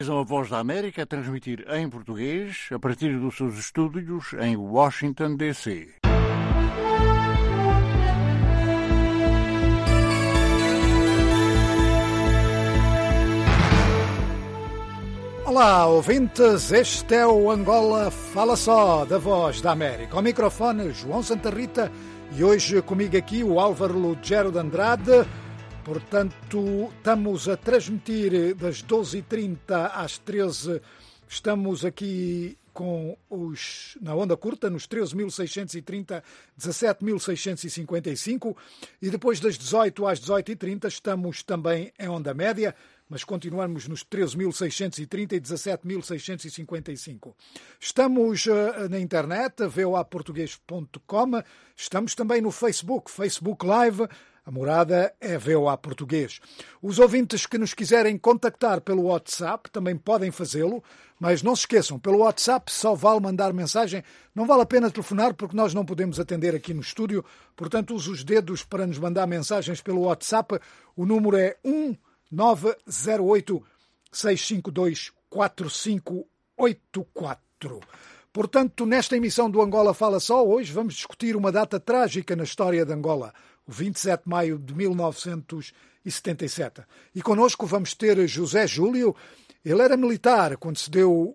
A Voz da América a transmitir em português a partir dos seus estúdios em Washington, D.C. Olá, ouvintes, este é o Angola Fala Só, da Voz da América. Ao microfone, João Santa Rita, e hoje comigo aqui o Álvaro Lugero de Andrade. Portanto, estamos a transmitir das 12h30 às 13h. Estamos aqui na onda curta, nos 13.630, 17.655. E depois das 18 às 18h30 estamos também em onda média, mas continuamos nos 13.630 e 17.655. Estamos na internet, voaportugues.com. Estamos também no Facebook Live. A morada é VOA Português. Os ouvintes que nos quiserem contactar pelo WhatsApp também podem fazê-lo, mas não se esqueçam, pelo WhatsApp só vale mandar mensagem, não vale a pena telefonar porque nós não podemos atender aqui no estúdio, portanto use os dedos para nos mandar mensagens pelo WhatsApp. O número é 1908-652-4584. Portanto, nesta emissão do Angola Fala Só, hoje vamos discutir uma data trágica na história de Angola, o 27 de maio de 1977. E connosco vamos ter José Júlio. Ele era militar quando se deu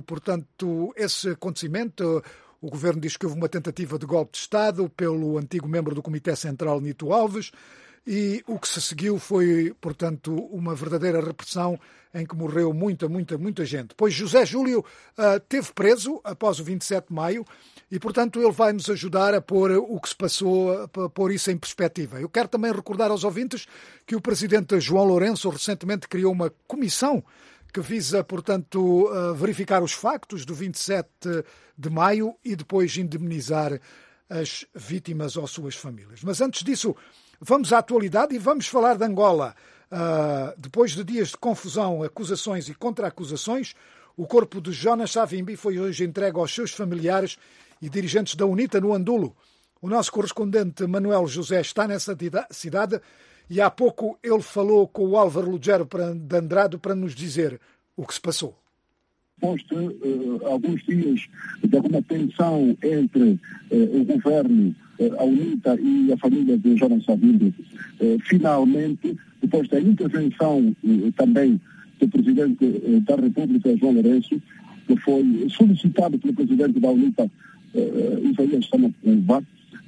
esse acontecimento. O governo diz que houve uma tentativa de golpe de Estado pelo antigo membro do Comitê Central, Nito Alves, e o que se seguiu foi, portanto, uma verdadeira repressão em que morreu muita gente. Pois José Júlio esteve preso após o 27 de maio e, portanto, ele vai nos ajudar a pôr o que se passou, a pôr isso em perspectiva. Eu quero também recordar aos ouvintes que o presidente João Lourenço recentemente criou uma comissão que visa, portanto, verificar os factos do 27 de maio e depois indemnizar as vítimas ou suas famílias. Mas antes disso, vamos à atualidade e vamos falar de Angola. Depois de dias de confusão, acusações e contra-acusações, o corpo de Jonas Savimbi foi hoje entregue aos seus familiares e dirigentes da UNITA no Andulo. O nosso correspondente Manuel José está nessa cidade e há pouco ele falou com o Álvaro Lugero de Andrade para nos dizer o que se passou. Depois de alguns dias de alguma tensão entre o governo, a UNITA e a família de Jonas Savimbi, finalmente, depois da intervenção também do Presidente da República, João Lourenço, que foi solicitado pelo Presidente da UNITA, Isaías Samacuva,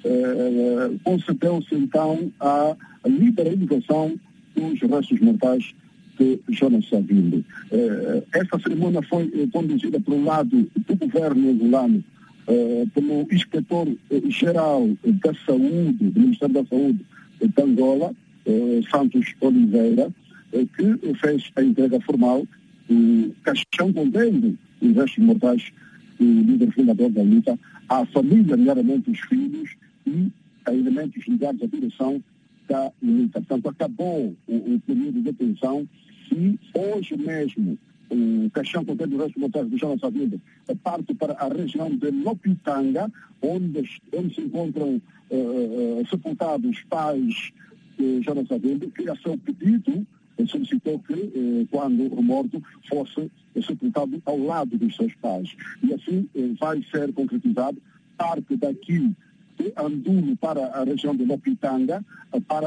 concedeu-se então a liberalização dos restos mortais de Jonas Savimbi. Esta cerimônia foi conduzida pelo lado do governo angolano, pelo inspetor-geral da Saúde, do Ministério da Saúde de Angola, Santos Oliveira, que fez a entrega formal do caixão contendo os restos mortais do líder fundador da luta à família, nomeadamente os filhos e a elementos ligados à direção da UNITA. Portanto, acabou o período de detenção e hoje mesmo o caixão contendo os restos mortais de Jonas Savimbi parte para a região de Lopitanga, onde se encontram sepultados os pais de Jonas Savimbi, que a seu pedido solicitou que, quando o morto, fosse sepultado ao lado dos seus pais. E assim vai ser concretizado parte daqui de Andulo para a região de Lopitanga, para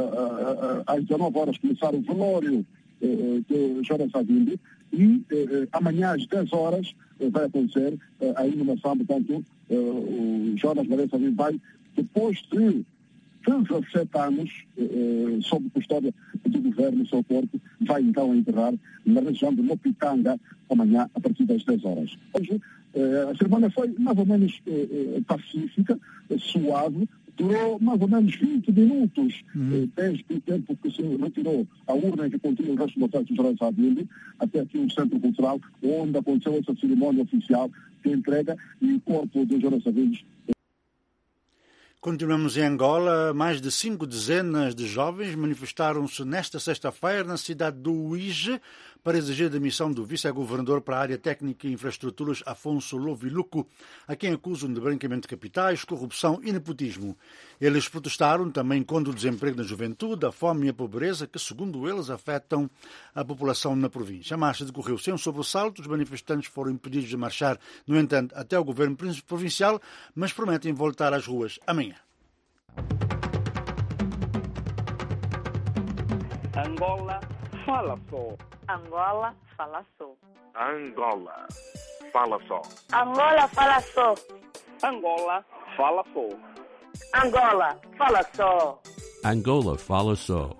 às 19 horas começar o velório de Jonas Savimbi e amanhã às 10 horas vai acontecer a inumação. Portanto, o Jonas Savimbi vai, depois de 17 anos sob custódia do governo, seu corpo vai então enterrar na região de Lopitanga amanhã a partir das 10 horas. Hoje a cerimônia foi mais ou menos pacífica, suave, durou mais ou menos 20 minutos, desde o tempo que se retirou a urna que continha o resto mortais de Jonas Savimbi até aqui no Centro Cultural, onde aconteceu essa cerimônia oficial de entrega e o corpo de Jonas Savimbi. Continuamos em Angola. Mais de 5 dezenas de jovens manifestaram-se nesta sexta-feira na cidade do Uíge para exigir a demissão do vice-governador para a área técnica e infraestruturas, Afonso Loviluco, a quem acusam de branqueamento de capitais, corrupção e nepotismo. Eles protestaram também contra o desemprego na juventude, a fome e a pobreza que, segundo eles, afetam a população na província. A marcha decorreu sem um sobressalto, os manifestantes foram impedidos de marchar, no entanto, até o governo provincial, mas prometem voltar às ruas amanhã. Angola fala só. Angola fala só. Angola fala só. Angola fala só. Angola fala só. Angola fala só. Angola fala só.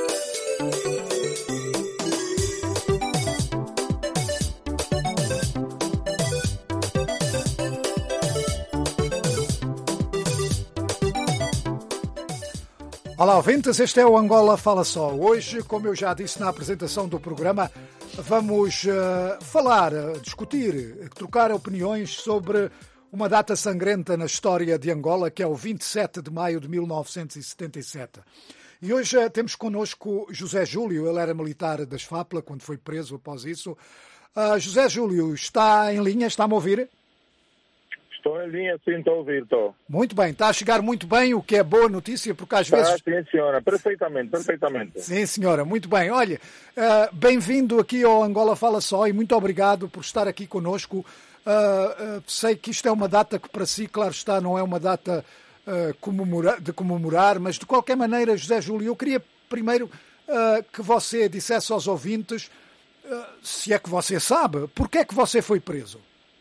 Olá, ouvintes, este é o Angola Fala Só. Hoje, como eu já disse na apresentação do programa, vamos falar, discutir, trocar opiniões sobre uma data sangrenta na história de Angola, que é o 27 de maio de 1977. E hoje temos connosco José Júlio, ele era militar das FAPLA, quando foi preso após isso. José Júlio, está em linha, está-me a ouvir? Estou em linha, sim, estou a ouvir, estou. Muito bem, está a chegar muito bem, o que é boa notícia, porque às vezes... Sim, senhora, perfeitamente. Sim, senhora, muito bem. Olha, bem-vindo aqui ao Angola Fala Só e muito obrigado por estar aqui connosco. Sei que isto é uma data que para si, claro está, não é uma data de comemorar, mas de qualquer maneira, José Júlio, eu queria primeiro que você dissesse aos ouvintes, se é que você sabe, porque é que você foi preso?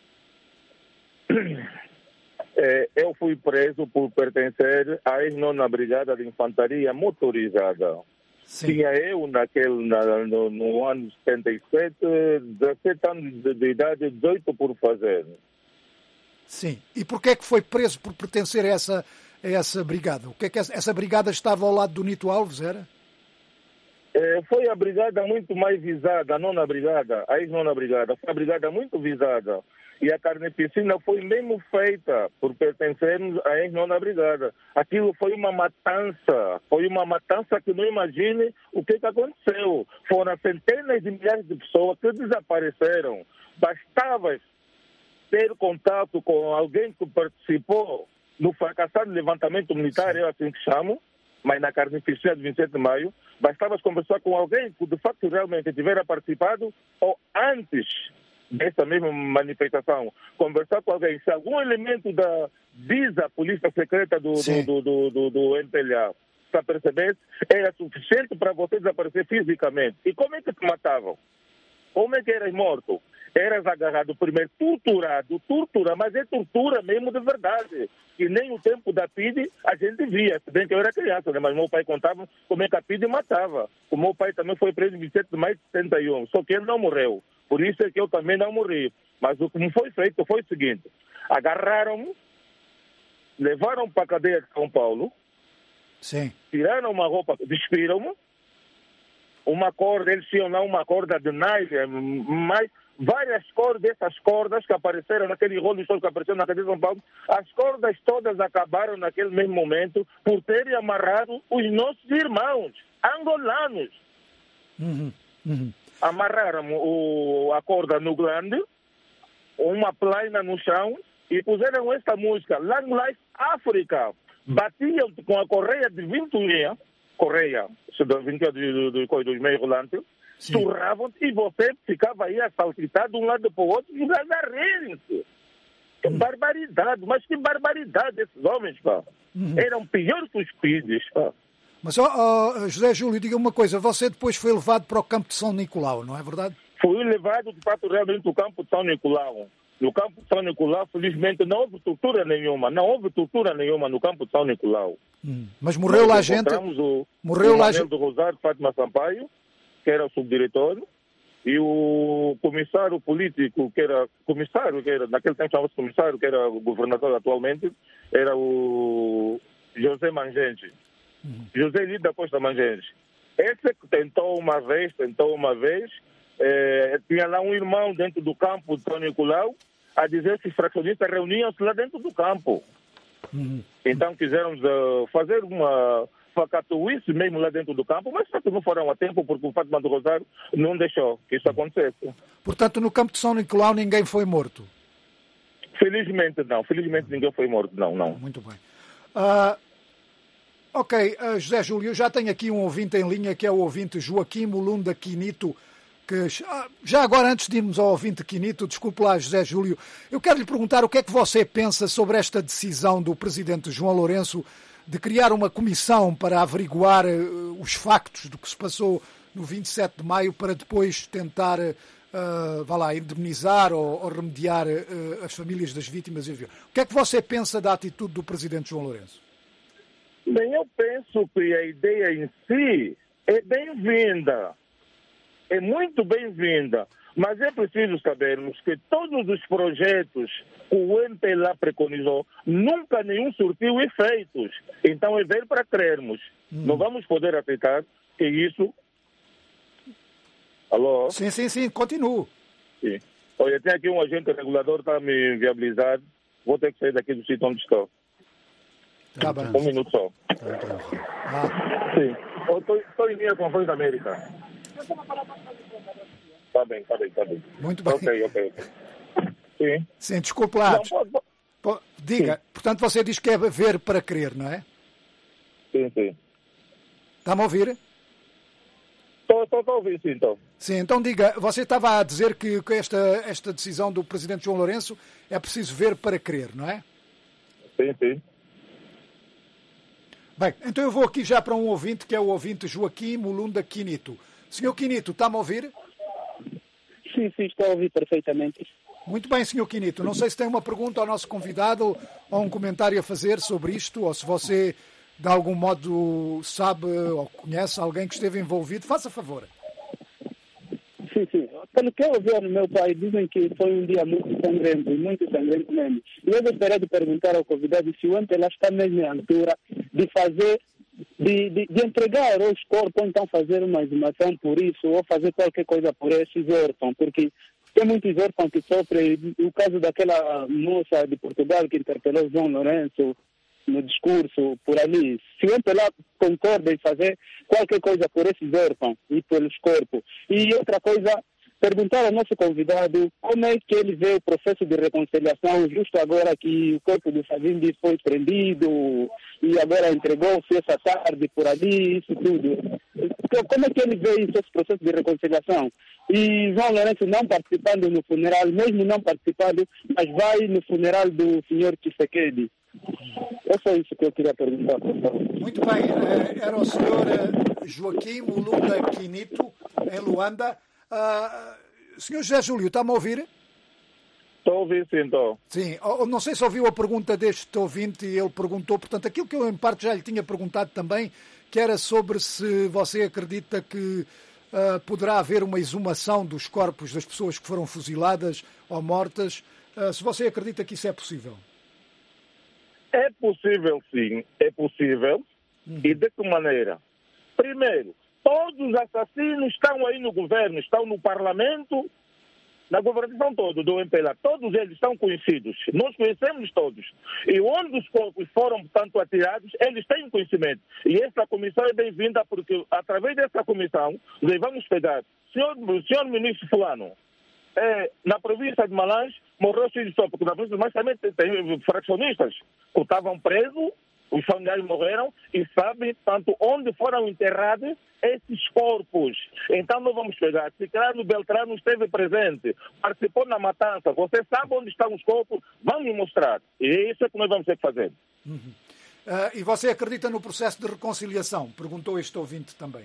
Eu fui preso por pertencer à ex-nona Brigada de Infantaria Motorizada. Sim. Tinha eu, no ano 77, 17 anos de idade, 18 por fazer. Sim. E porquê é que foi preso por pertencer a essa brigada? O que é que essa brigada estava ao lado do Nito Alves, era? Foi a brigada muito mais visada, a nona brigada, a ex-nona brigada. Foi a brigada muito visada. E a carnificina foi mesmo feita por pertencermos à ex-nona brigada. Aquilo foi uma matança que não imagine o que aconteceu. Foram centenas de milhares de pessoas que desapareceram. Bastava ter contato com alguém que participou no fracassado levantamento militar, eu assim que chamo, mas na carnificina de 27 de maio, bastava conversar com alguém que de facto realmente tivera participado ou antes dessa mesma manifestação, conversar com alguém, se algum elemento da DISA, Polícia Secreta do MPLA, se apercebesse, era suficiente para você desaparecer fisicamente. E como é que te matavam? Como é que eras morto? Eras agarrado primeiro, torturado, mas é tortura mesmo de verdade. E nem o tempo da PIDE a gente via, se bem que eu era criança, né? Mas meu pai contava como é que a PIDE matava. O meu pai também foi preso em 27 de maio de 71, só que ele não morreu. Por isso é que eu também não morri. Mas o que me foi feito foi o seguinte: agarraram-me, levaram para a cadeia de São Paulo, sim, tiraram uma roupa, despiram-me, uma corda, eles tinham lá uma corda de nylon, mas várias cordas, dessas cordas que apareceram naquele rolo que apareceu na cadeia de São Paulo, as cordas todas acabaram naquele mesmo momento por terem amarrado os nossos irmãos angolanos. Amarraram a corda no glande, uma plaina no chão e puseram esta música, Long Life Africa. Batiam com a correia de vintoinha, correia dos meios rolantes, surravam e você ficava aí a saltitar de um lado para o outro e a rirem-se. Que barbaridade, mas que barbaridade esses homens, pá. Eram piores que os PIDs, pá. Mas, José Júlio, diga uma coisa, você depois foi levado para o campo de São Nicolau, não é verdade? Fui levado, de fato, realmente ao campo de São Nicolau. No campo de São Nicolau, felizmente, não houve tortura nenhuma no campo de São Nicolau. Mas morreu lá gente? Morreu lá gente. O Manuel do Rosário, Fátima Sampaio, que era o subdiretor, e o comissário político, naquele tempo chamava-se comissário, que era o governador atualmente, era o José Mangente. José Lida da Costa Mangente. Esse que tentou uma vez, tinha lá um irmão dentro do campo de São Nicolau a dizer que os fracionistas reuniam-se lá dentro do campo. Então quiseram fazer facatuíce mesmo lá dentro do campo, mas só que não foram a tempo porque o Fátima do Rosário não deixou que isso acontecesse. Portanto, no campo de São Nicolau ninguém foi morto? Felizmente não. Felizmente ninguém foi morto, não. Muito bem. Ok, José Júlio, eu já tenho aqui um ouvinte em linha, que é o ouvinte Joaquim Mulunda Quinito, que já agora, antes de irmos ao ouvinte Quinito, desculpe lá, José Júlio, eu quero lhe perguntar o que é que você pensa sobre esta decisão do presidente João Lourenço de criar uma comissão para averiguar os factos do que se passou no 27 de maio para depois tentar indemnizar ou remediar as famílias das vítimas. O que é que você pensa da atitude do presidente João Lourenço? Bem, eu penso que a ideia em si é bem-vinda. É muito bem-vinda. Mas é preciso sabermos que todos os projetos que o MPLA preconizou, nunca nenhum surtiu efeitos. Então é ver para crermos. Não vamos poder aceitar que isso... Alô? Sim, continuo. Sim. Olha, tem aqui um agente regulador que está a me viabilizar. Vou ter que sair daqui do sítio onde estou. Tá bem. Um minuto só. Sim. Estou em linha com a Voz da América. Tá bem. Muito bem. Ok. Sim. Sim, desculpe lá. Não, diga. Sim. Portanto, você diz que é ver para crer, não é? Sim. Está-me a ouvir? Estou a ouvir, sim, então. Sim, então diga, você estava a dizer que esta decisão do presidente João Lourenço é preciso ver para crer, não é? Sim. Bem, então eu vou aqui já para um ouvinte, que é o ouvinte Joaquim Mulunda Quinito. Senhor Quinito, está-me a ouvir? Sim, estou a ouvir perfeitamente. Muito bem, senhor Quinito. Não sei se tem uma pergunta ao nosso convidado ou um comentário a fazer sobre isto, ou se você, de algum modo, sabe ou conhece alguém que esteve envolvido. Faça favor. Sim. Pelo que eu ouvi no meu pai, dizem que foi um dia muito sangrento mesmo. E eu gostaria de perguntar ao convidado se o MPLA está mesmo à altura de fazer, de entregar os corpos, ou então fazer uma exumação por isso, ou fazer qualquer coisa por esses órfãos, porque tem muitos órfãos que sofrem. O caso daquela moça de Portugal que interpelou João Lourenço no discurso por ali. Se o MPLA concorda em fazer qualquer coisa por esses órfãos e pelos corpos. E outra coisa, perguntar ao nosso convidado como é que ele vê o processo de reconciliação, justo agora que o corpo do Savimbi foi prendido e agora entregou-se essa tarde por ali, isso tudo. Como é que ele vê esse processo de reconciliação? E João Lourenço não participando no funeral, mesmo não participando, mas vai no funeral do senhor Tshisekedi. É só isso que eu queria perguntar. Muito bem. Era o senhor Joaquim Mulunda Quinito, em Luanda. Senhor José Júlio, está-me a ouvir? Estou a ouvir, sim, estou. Sim. Não sei se ouviu a pergunta deste ouvinte e ele perguntou, portanto, aquilo que eu em parte já lhe tinha perguntado também, que era sobre se você acredita que poderá haver uma exumação dos corpos das pessoas que foram fuziladas ou mortas. Se você acredita que isso é possível? É possível, sim. É possível. E de que maneira? Primeiro, todos os assassinos estão aí no governo, estão no parlamento, na governação toda do MPLA. Todos eles estão conhecidos. Nós conhecemos todos. E onde os corpos foram, portanto, atirados, eles têm conhecimento. E essa comissão é bem-vinda porque, através dessa comissão, nós vamos pegar. Senhor ministro fulano, na província de Malange, morreu filho só, porque na província de Malange também tem fraccionistas que estavam presos, os familiares morreram e sabem, tanto onde foram enterrados esses corpos. Então nós vamos pegar. Se Ciclano Beltrano esteve presente, participou na matança, você sabe onde estão os corpos, vamos me mostrar. E é isso que nós vamos ter que fazer. E você acredita no processo de reconciliação? Perguntou este ouvinte também.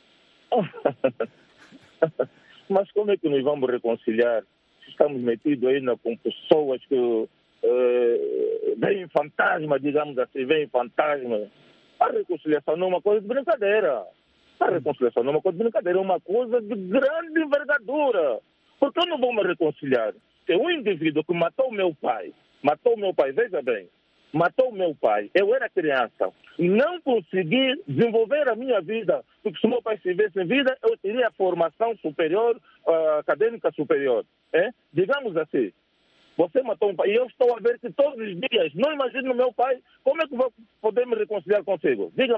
Mas como é que nós vamos reconciliar? Estamos metidos aí com pessoas que veem fantasma, digamos assim, veem fantasma. A reconciliação não é uma coisa de brincadeira. A reconciliação não é uma coisa de brincadeira, é uma coisa de grande envergadura. Por que eu não vou me reconciliar? É um indivíduo que matou meu pai, veja bem, matou meu pai, eu era criança, não consegui desenvolver a minha vida, porque se meu pai estivesse em vida, eu teria formação superior, acadêmica superior. Digamos assim, você matou um pai, e eu estou a ver que todos os dias, não imagino meu pai, como é que vou poder me reconciliar consigo? Diga-me só.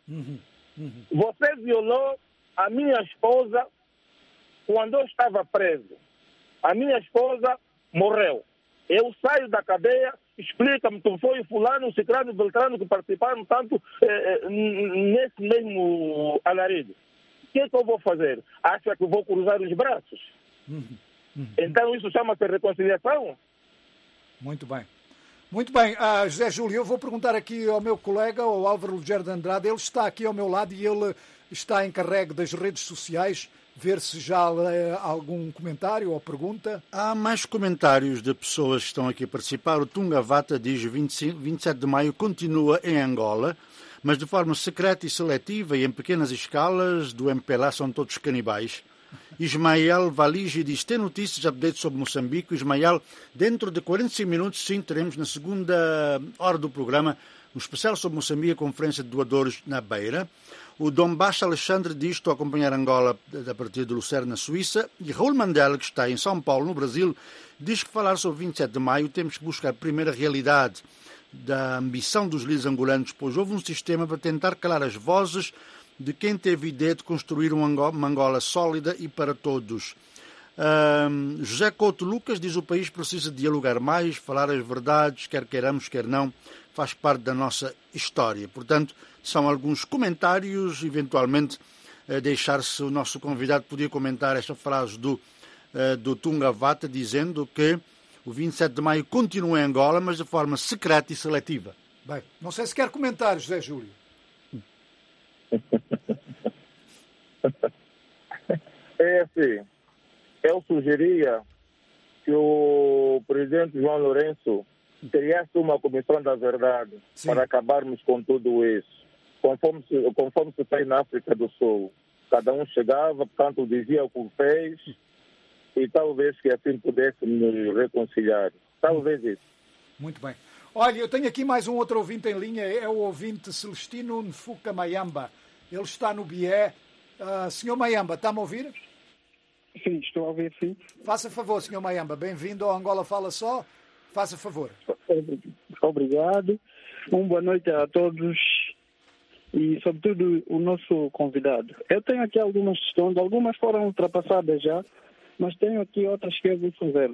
Você violou a minha esposa quando eu estava preso. A minha esposa morreu. Eu saio da cadeia, explica-me, tu foi o fulano, o ciclano, o beltrano que participaram tanto nesse mesmo alarido. O que é que eu vou fazer? Acha que eu vou cruzar os braços? Então isso chama-se reconciliação? Muito bem. Muito bem, José Júlio, eu vou perguntar aqui ao meu colega, o Álvaro Ligeiro de Andrade. Ele está aqui ao meu lado e ele está encarregue das redes sociais. Ver se já há algum comentário ou pergunta. Há mais comentários de pessoas que estão aqui a participar. O Tunga Vata diz 27 de maio continua em Angola, mas de forma secreta e seletiva e em pequenas escalas do MPLA são todos canibais. Ismael Valigi diz, tem notícias, updates sobre Moçambique. Ismael, dentro de 45 minutos, sim, teremos na segunda hora do programa um especial sobre Moçambique, a conferência de doadores na Beira. O Dom Baixa Alexandre diz, estou a acompanhar Angola a partir de Lucerne, na Suíça. E Raul Mandela, que está em São Paulo, no Brasil, diz que falar sobre 27 de maio temos que buscar primeiro a realidade da ambição dos líderes angolanos, pois houve um sistema para tentar calar as vozes de quem teve ideia de construir uma Angola sólida e para todos. José Couto Lucas diz o país precisa dialogar mais, falar as verdades, quer queiramos, quer não, faz parte da nossa história. Portanto, são alguns comentários, eventualmente deixar-se o nosso convidado podia comentar esta frase do Tunga Vata, dizendo que o 27 de maio continua em Angola, mas de forma secreta e seletiva. Bem, não sei se quer comentar, José Júlio. É assim, eu sugeria que o presidente João Lourenço criasse uma comissão da verdade. Sim. Para acabarmos com tudo isso. Conforme se fez na África do Sul. Cada um chegava, portanto, dizia o que fez e talvez que assim pudéssemos reconciliar. Talvez isso. Muito bem. Olha, eu tenho aqui mais um outro ouvinte em linha, é o ouvinte Celestino Nfuka Mayamba. Ele está no Bié. Senhor Mayamba, está-me a ouvir? Sim, estou a ouvir, sim. Faça favor, senhor Mayamba. Bem-vindo ao Angola Fala Só. Faça favor. Obrigado. Uma boa noite a todos e, sobretudo, o nosso convidado. Eu tenho aqui algumas questões, algumas foram ultrapassadas já, mas tenho aqui outras que eu vou fazer.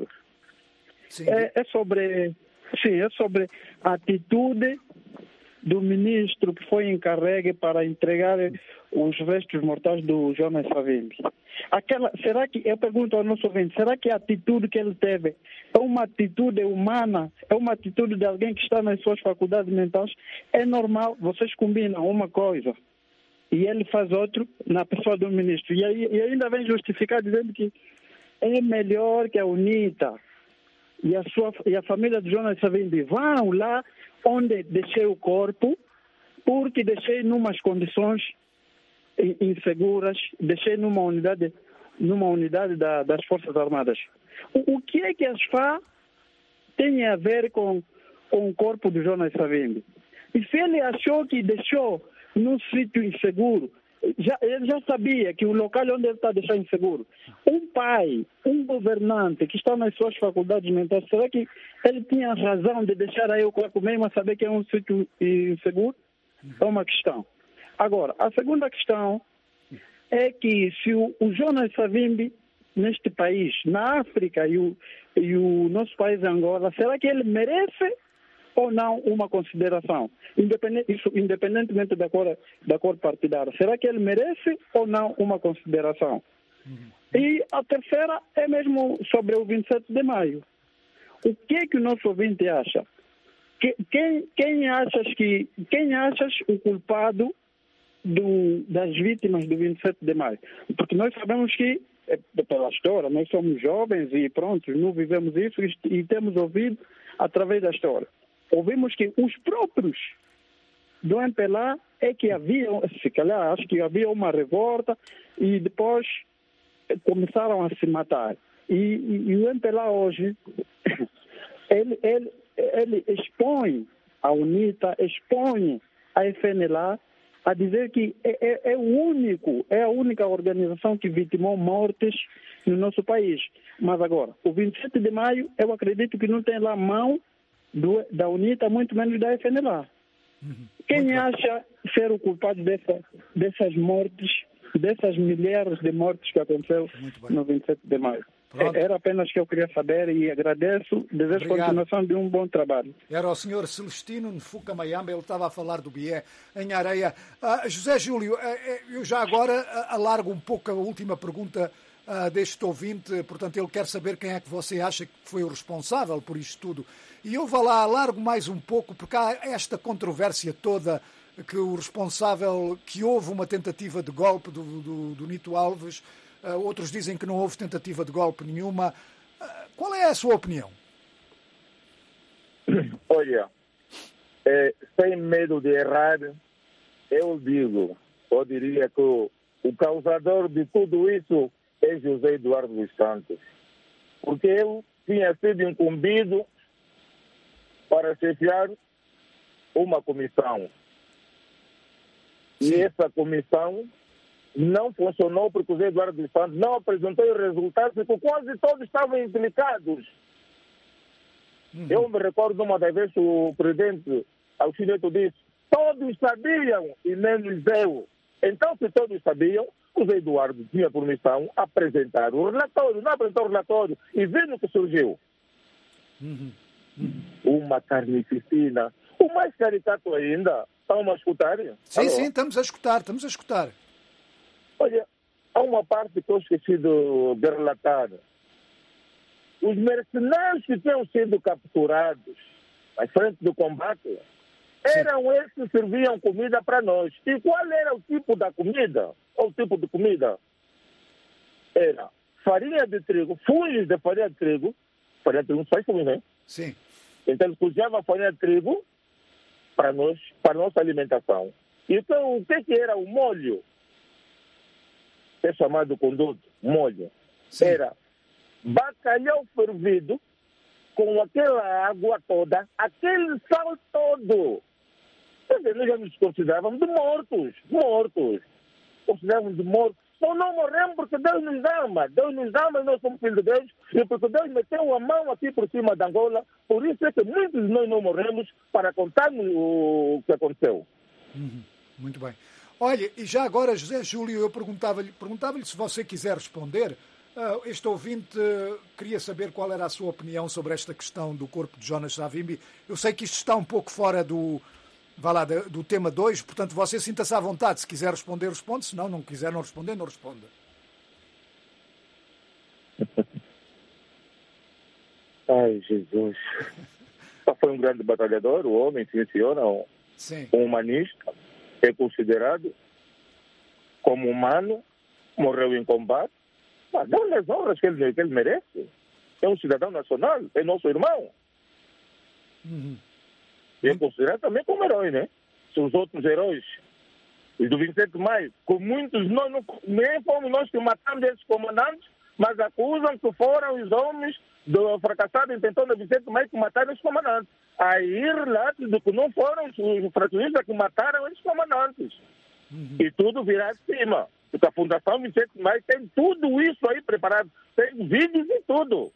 É sobre a atitude do ministro que foi encarregue para entregar os restos mortais do Jonas Savimbi. Será que, eu pergunto ao nosso ouvinte, será que a atitude que ele teve é uma atitude humana, é uma atitude de alguém que está nas suas faculdades mentais? É normal, vocês combinam uma coisa e ele faz outro na pessoa do ministro. E ainda vem justificar dizendo que é melhor que a UNITA e a família de Jonas Savimbi vão lá onde deixei o corpo, porque deixei numas condições inseguras, deixei numa unidade das Forças Armadas. O que é que as FA tem a ver com o corpo de Jonas Savimbi? E se ele achou que deixou num sítio inseguro, ele já sabia que o local onde ele está deixando inseguro. Um pai, um governante que está nas suas faculdades mentais, será que ele tinha razão de deixar aí o corpo mesmo a saber que é um sítio inseguro? É uma questão. Agora, a segunda questão é que se o Jonas Savimbi, neste país, na África e o nosso país Angola, será que ele merece ou não uma consideração? Independentemente da cor partidária. Será que ele merece ou não uma consideração? E a terceira é mesmo sobre o 27 de maio. O que é que o nosso ouvinte acha? Quem achas o culpado das vítimas do 27 de maio? Porque nós sabemos que, pela história, nós somos jovens e pronto, não vivemos isso e temos ouvido através da história. Ouvimos que os próprios do MPLA é que havia, se calhar, acho que havia uma revolta e depois começaram a se matar. E o MPLA hoje, ele expõe a UNITA, expõe a FNLA a dizer que é a única organização que vitimou mortes no nosso país. Mas agora, o 27 de maio, eu acredito que não tem lá mão da UNITA, muito menos da FNLA. Quem acha ser o culpado dessas mortes, dessas milhares de mortes que aconteceu no 27 de maio? Era apenas que eu queria saber e agradeço. Desejo continuação de um bom trabalho. Era o senhor Celestino Nfuka Mayamba, ele estava a falar do BIE em Areia. José Júlio, eu já agora alargo um pouco a última pergunta deste ouvinte. Portanto, ele quer saber quem é que você acha que foi o responsável por isto tudo. E eu vou lá, alargo mais um pouco, porque há esta controvérsia toda que o responsável, que houve uma tentativa de golpe do Nito Alves. Outros dizem que não houve tentativa de golpe nenhuma. Qual é a sua opinião? Olha, sem medo de errar, eu diria que o causador de tudo isso é José Eduardo dos Santos. Porque ele tinha sido incumbido para chefiar uma comissão. E essa comissão não funcionou porque o José Eduardo dos Santos não apresentou os resultados porque quase todos estavam implicados. Eu me recordo de uma das vezes o presidente Alcineto disse: todos sabiam e menos eu. Então, se todos sabiam, o José Eduardo tinha por missão apresentar o relatório, não apresentou o relatório e viu o que surgiu. Uma carnificina. O mais caricato ainda, estão a escutar? Sim, sim, estamos a escutar. Olha, há uma parte que eu esqueci de relatar. Os mercenários que tinham sido capturados à frente do combate eram esses que serviam comida para nós. E qual era o tipo da comida? Ou o tipo de comida? Era farinha de trigo, funhos de farinha de trigo não faz funhos, né? Sim. Então eles cozinhavam a farinha de trigo para nós, para a nossa alimentação. Então o que era o molho? É chamado conduto, molho. Sim. Era bacalhau fervido com aquela água toda, aquele sal todo. Quer dizer, nós já nos considerávamos de mortos. Considerávamos de mortos. Só não morremos porque Deus nos ama. Deus nos ama e nós somos filhos de Deus. E porque Deus meteu a mão aqui por cima da Angola. Por isso é que muitos de nós não morremos para contarmos o que aconteceu. Muito bem. Olha, e já agora, José Júlio, eu perguntava-lhe se você quiser responder. Este ouvinte queria saber qual era a sua opinião sobre esta questão do corpo de Jonas Savimbi. Eu sei que isto está um pouco fora do tema 2, portanto você sinta-se à vontade. Se quiser responder, responde. Se não quiser não responder, não responda. Ai, Jesus. Foi um grande batalhador, o homem, sim, senhora, um humanista. É considerado como humano, morreu em combate, mas dá as honras que ele merece. É um cidadão nacional, é nosso irmão. E é considerado também como herói, né? Se os outros heróis, os do 27 de maio, com muitos, nem fomos nós que matamos esses comandantes, mas acusam que foram os homens do fracassado intentão do 27 de maio que mataram os comandantes. Aí relatos de que não foram os fracionistas que mataram esses comandantes. E tudo virá de cima. Porque a Fundação 27 de Maio tem tudo isso aí preparado. Tem vídeos e tudo.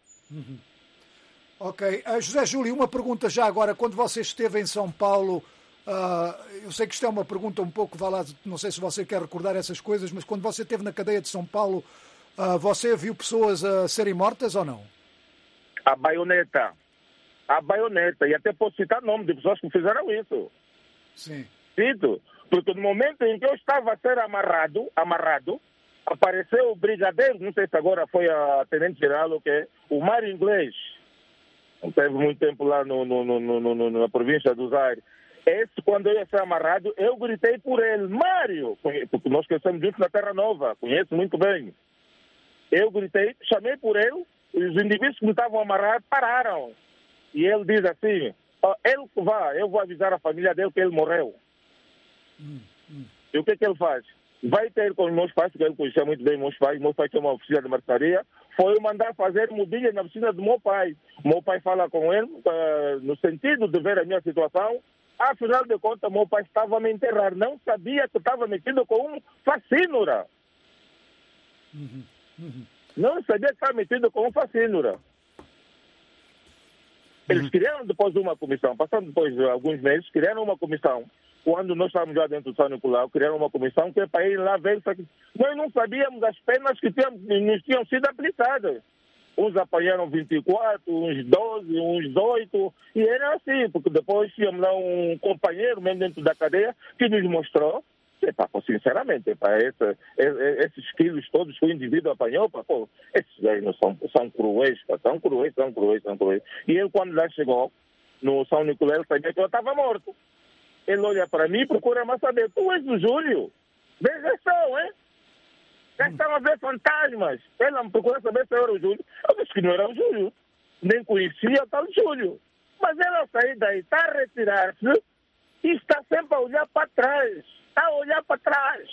Ok. José Júlio, uma pergunta já agora. Quando você esteve em São Paulo, eu sei que isto é uma pergunta um pouco, não sei se você quer recordar essas coisas, mas quando você esteve na cadeia de São Paulo, você viu pessoas a serem mortas ou não? A baioneta. E até posso citar nome de pessoas que fizeram isso. Sim. Cito, porque no momento em que eu estava a ser amarrado, apareceu o brigadeiro, não sei se agora foi a tenente-geral ou que o Mário Inglês, teve muito tempo lá na província do Zaire. Esse, quando eu ia ser amarrado, eu gritei por ele, Mário, porque nós crescemos juntos na Terra Nova, conheço muito bem. Eu gritei, chamei por ele, os indivíduos que me estavam amarrados pararam. E ele diz assim, ele que vá, eu vou avisar a família dele que ele morreu. E o que ele faz? Vai ter com os meus pais, porque ele conhecia muito bem meus pais tinha uma oficina de marcenaria, foi mandar fazer mobília na oficina do meu pai. O meu pai fala com ele, no sentido de ver a minha situação, afinal de contas, meu pai estava a me enterrar, não sabia que estava metido com um facínora. Não sabia que estava metido com um facínora. Eles criaram depois uma comissão, passando depois de alguns meses, criaram uma comissão. Quando nós estávamos já dentro do São Nicolau, criaram uma comissão que é para ir lá ver. Nós não sabíamos as penas que nos tinham sido aplicadas. Uns apanharam 24, uns 12, uns 8, e era assim, porque depois tínhamos lá um companheiro mesmo dentro da cadeia que nos mostrou, sinceramente, esses quilos todos que o indivíduo apanhou, esses gajos são cruéis, são cruéis. E ele, quando lá chegou no São Nicolau, ele sabia que eu estava morto. Ele olha para mim e procura mais saber, tu és o Júlio? Veja só, hein? Já estavam a ver fantasmas. Ela me procura saber se eu era o Júlio. Eu disse que não era o Júlio. Nem conhecia o tal Júlio. Mas ela saiu daí, está a retirar-se e está sempre a olhar para trás. Está a olhar para trás.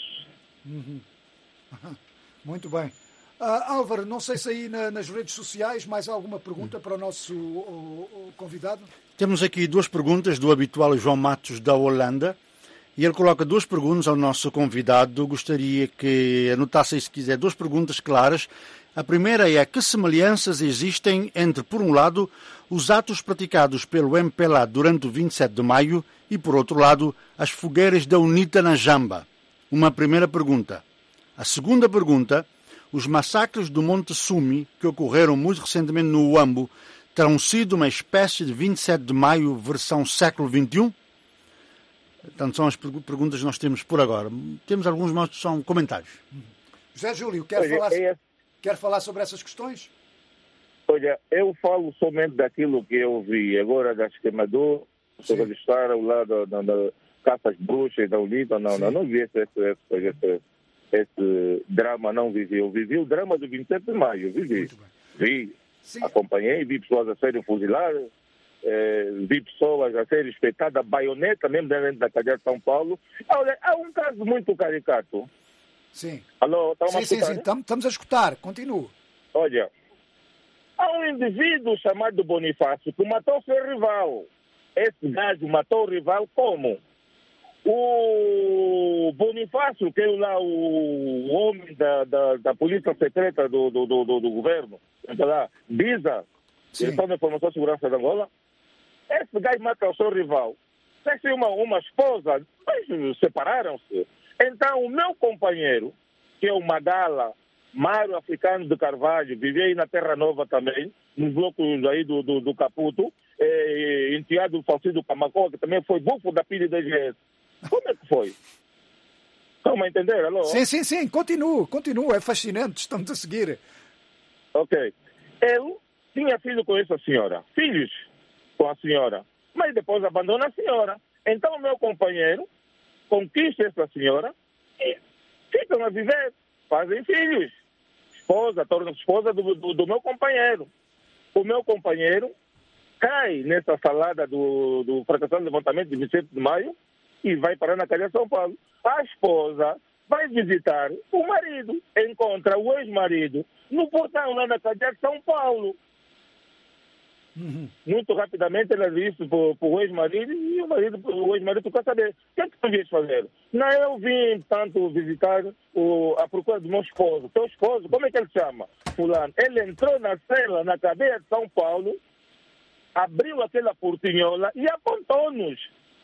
Muito bem. Álvaro, não sei se aí nas redes sociais mais alguma pergunta para o nosso convidado? Temos aqui 2 perguntas do habitual João Matos da Holanda. E ele coloca 2 perguntas ao nosso convidado. Gostaria que anotassem, se quiser, 2 perguntas claras. A primeira é: que semelhanças existem entre, por um lado, os atos praticados pelo MPLA durante o 27 de maio e, por outro lado, as fogueiras da UNITA na Jamba? Uma primeira pergunta. A segunda pergunta: os massacres do Monte Sumi, que ocorreram muito recentemente no Uambo, terão sido uma espécie de 27 de maio versão século XXI? Portanto, são as perguntas que nós temos por agora. Temos alguns, mas são comentários. José Júlio, quer falar sobre essas questões? Olha, eu falo somente daquilo que eu vi. Agora, das queimaduras, sobre estar ao lado da caças bruxas, da UNITA, não vi esse drama, não vivi. Eu vivi o drama do 27 de maio, vi. Sim. Acompanhei, vi pessoas a serem fuziladas, vi pessoas a serem espetadas, baioneta, mesmo dentro da cadeia de São Paulo. Olha, há um caso muito caricato. Sim. Alô, sim, estamos a escutar, continua. Olha, há um indivíduo chamado Bonifácio que matou seu rival. Esse gajo matou o rival como? O Bonifácio, que é lá o homem da polícia secreta do governo, lá, BISA, Direção de Informação e Segurança de Angola, esse gajo mata o seu rival. Tem uma esposa, mas separaram-se. Então, o meu companheiro, que é o Magala, Mário Africano de Carvalho, vivia aí na Terra Nova também, nos blocos aí do Caputo, enteado do falecido Camacó, que também foi bufo da PIDE da GS. Como é que foi? Estão a entender? Alô? Sim, continua, é fascinante, estamos a seguir. Ok. Ele tinha filho com essa senhora, filhos com a senhora, mas depois abandona a senhora. Então o meu companheiro conquista essa senhora e ficam a viver, fazem filhos. Esposa, torna-se esposa do meu companheiro. O meu companheiro cai nessa salada do fracassado levantamento de 27 de maio e vai parar na cadeia de São Paulo. A esposa vai visitar o marido, encontra o ex-marido no portão lá na cadeia de São Paulo. Muito rapidamente ela disse para o ex-marido e o ex-marido quer saber: o que é que tu vies fazer? Não, eu vim tanto visitar a procura do meu esposo. Teu esposo, como é que ele se chama? Fulano. Ele entrou na cela, na cadeia de São Paulo, abriu aquela portinhola e apontou-nos.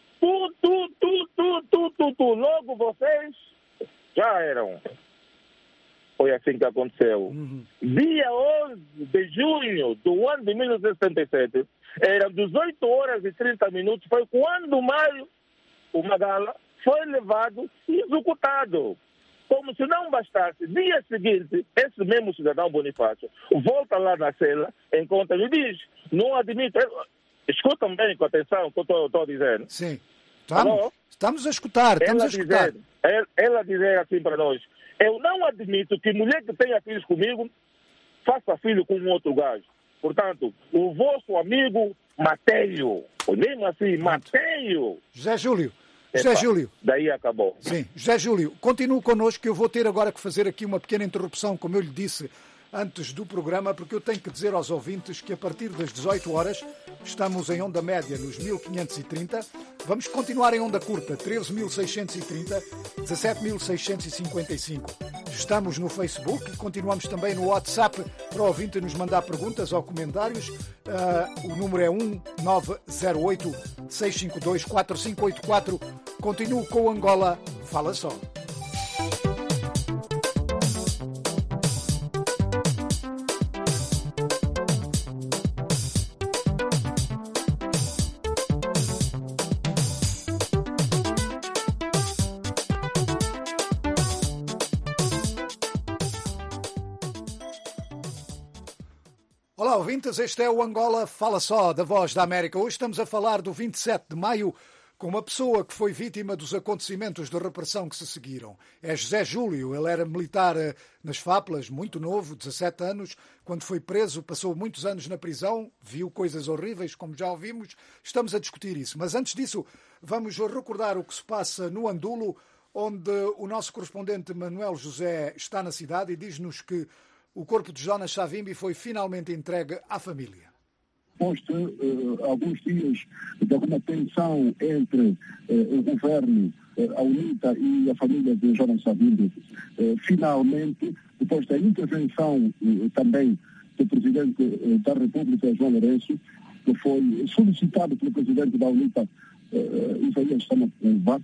Logo vocês já eram. Foi assim que aconteceu. Dia 11 de junho do ano de 1977, eram 18 horas e 30 minutos, foi quando o Magala foi levado e executado. Como se não bastasse, dia seguinte, esse mesmo cidadão Bonifácio volta lá na cela, encontra e diz: não admito. Escutam bem com atenção o que eu estou dizendo. Sim. Estamos a escutar. Ela dizer assim para nós: eu não admito que mulher que tenha filhos comigo faça filho com um outro gajo. Portanto, o vosso amigo Mateio, ou mesmo assim, Mateio. José Júlio. Daí acabou. Sim, José Júlio, continue connosco, que eu vou ter agora que fazer aqui uma pequena interrupção, como eu lhe disse antes do programa, porque eu tenho que dizer aos ouvintes que a partir das 18 horas estamos em onda média nos 1530, vamos continuar em onda curta 13.630, 17.655. Estamos no Facebook e continuamos também no WhatsApp para o ouvinte nos mandar perguntas ou comentários. O número é 1908-652-4584. Continuo com o Angola Fala Só. Olá, ouvintes, este é o Angola Fala Só, da Voz da América. Hoje estamos a falar do 27 de maio com uma pessoa que foi vítima dos acontecimentos de repressão que se seguiram. É José Júlio, ele era militar nas Faplas, muito novo, 17 anos. Quando foi preso, passou muitos anos na prisão, viu coisas horríveis, como já ouvimos. Estamos a discutir isso. Mas antes disso, vamos recordar o que se passa no Andulo, onde o nosso correspondente Manuel José está na cidade e diz-nos que o corpo de Jonas Savimbi foi finalmente entregue à família. Após alguns dias de alguma tensão entre o governo, a UNITA e a família de Jonas Savimbi, finalmente, depois da intervenção também do Presidente da República, João Lourenço, que foi solicitado pelo Presidente da UNITA, Isaías Samacuva,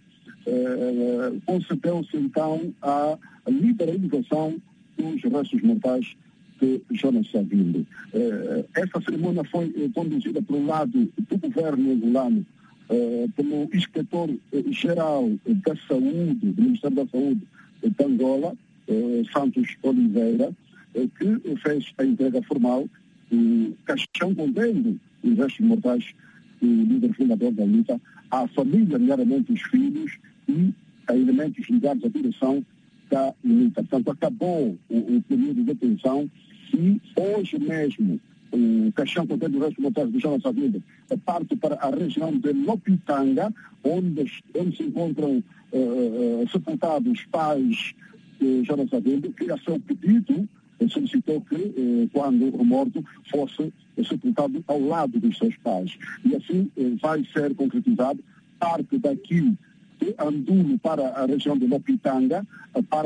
concedeu-se então a liberalização dos restos mortais de Jonas Savimbi. Esta cerimônia foi conduzida pelo lado do governo angolano, pelo inspetor-geral da Saúde, do Ministério da Saúde de Angola, Santos Oliveira, que fez a entrega formal do caixão contendo os restos mortais do líder fundador da luta à família, nomeadamente os filhos e a elementos ligados à direção da UNITA. Portanto, acabou o período de detenção e hoje mesmo o caixão contendo os restos mortais de Jonas Savimbi parte para a região de Lopitanga, onde se encontram sepultados os pais de Jonas Savimbi, que a seu pedido solicitou que, quando morto, fosse sepultado ao lado dos seus pais. E assim vai ser concretizado parte daqui de Andulo para a região de Lopitanga, para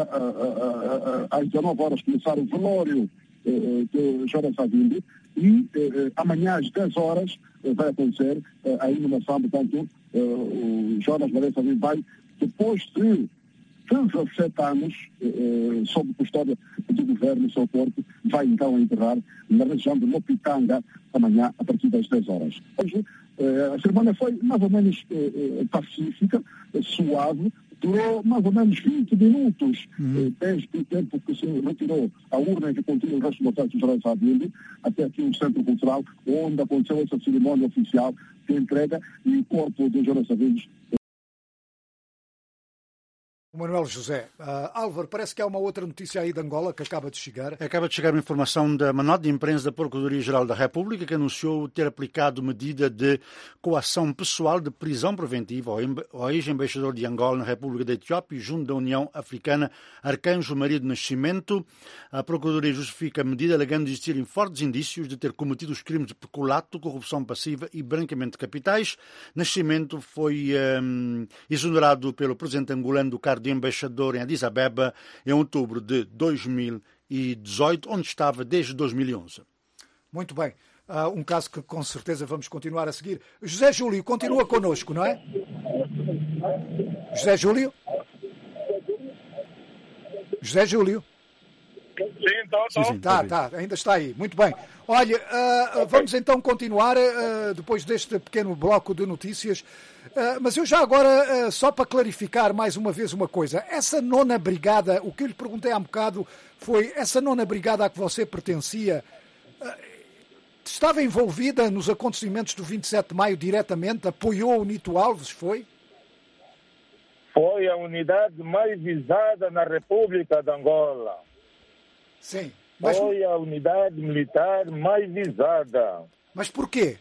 às 19 horas começar o velório de Jonas Savimbi e amanhã às 10 horas vai acontecer a iluminação. Portanto, o Jonas Savimbi vai, depois de 17 anos sob custódia do governo, seu corpo vai então enterrar na região de Lopitanga amanhã a partir das 10 horas. Hoje, a cerimônia foi mais ou menos pacífica, suave, durou mais ou menos 20 minutos, desde o tempo que se retirou a urna que continha o resto do mortais de Jonas Savimbi até aqui no Centro Cultural, onde aconteceu essa cerimônia oficial de entrega e o corpo de Jonas Savimbi. Manuel José. Álvaro, parece que há uma outra notícia aí de Angola que acaba de chegar. Acaba de chegar uma informação da nota de imprensa da Procuradoria-Geral da República, que anunciou ter aplicado medida de coação pessoal de prisão preventiva ao ex-embaixador de Angola na República da Etiópia, junto da União Africana, Arcanjo Maria do Nascimento. A Procuradoria justifica a medida alegando existirem fortes indícios de ter cometido os crimes de peculato, corrupção passiva e branqueamento de capitais. Nascimento foi exonerado pelo presidente angolano do cargo de embaixador em Addis Abeba em outubro de 2018, onde estava desde 2011. Muito bem. Um caso que com certeza vamos continuar a seguir. José Júlio continua connosco, não é? José Júlio? José Júlio? Sim, Tá, ainda está aí. Muito bem. Olha, vamos então continuar depois deste pequeno bloco de notícias. Mas eu já agora, só para clarificar mais uma vez uma coisa, essa 9ª Brigada, o que eu lhe perguntei há um bocado foi, essa 9ª Brigada a que você pertencia, estava envolvida nos acontecimentos do 27 de maio diretamente? Apoiou o Nito Alves, foi? Foi a unidade mais visada na República de Angola. Sim. Mas foi a unidade militar mais visada. Mas por quê?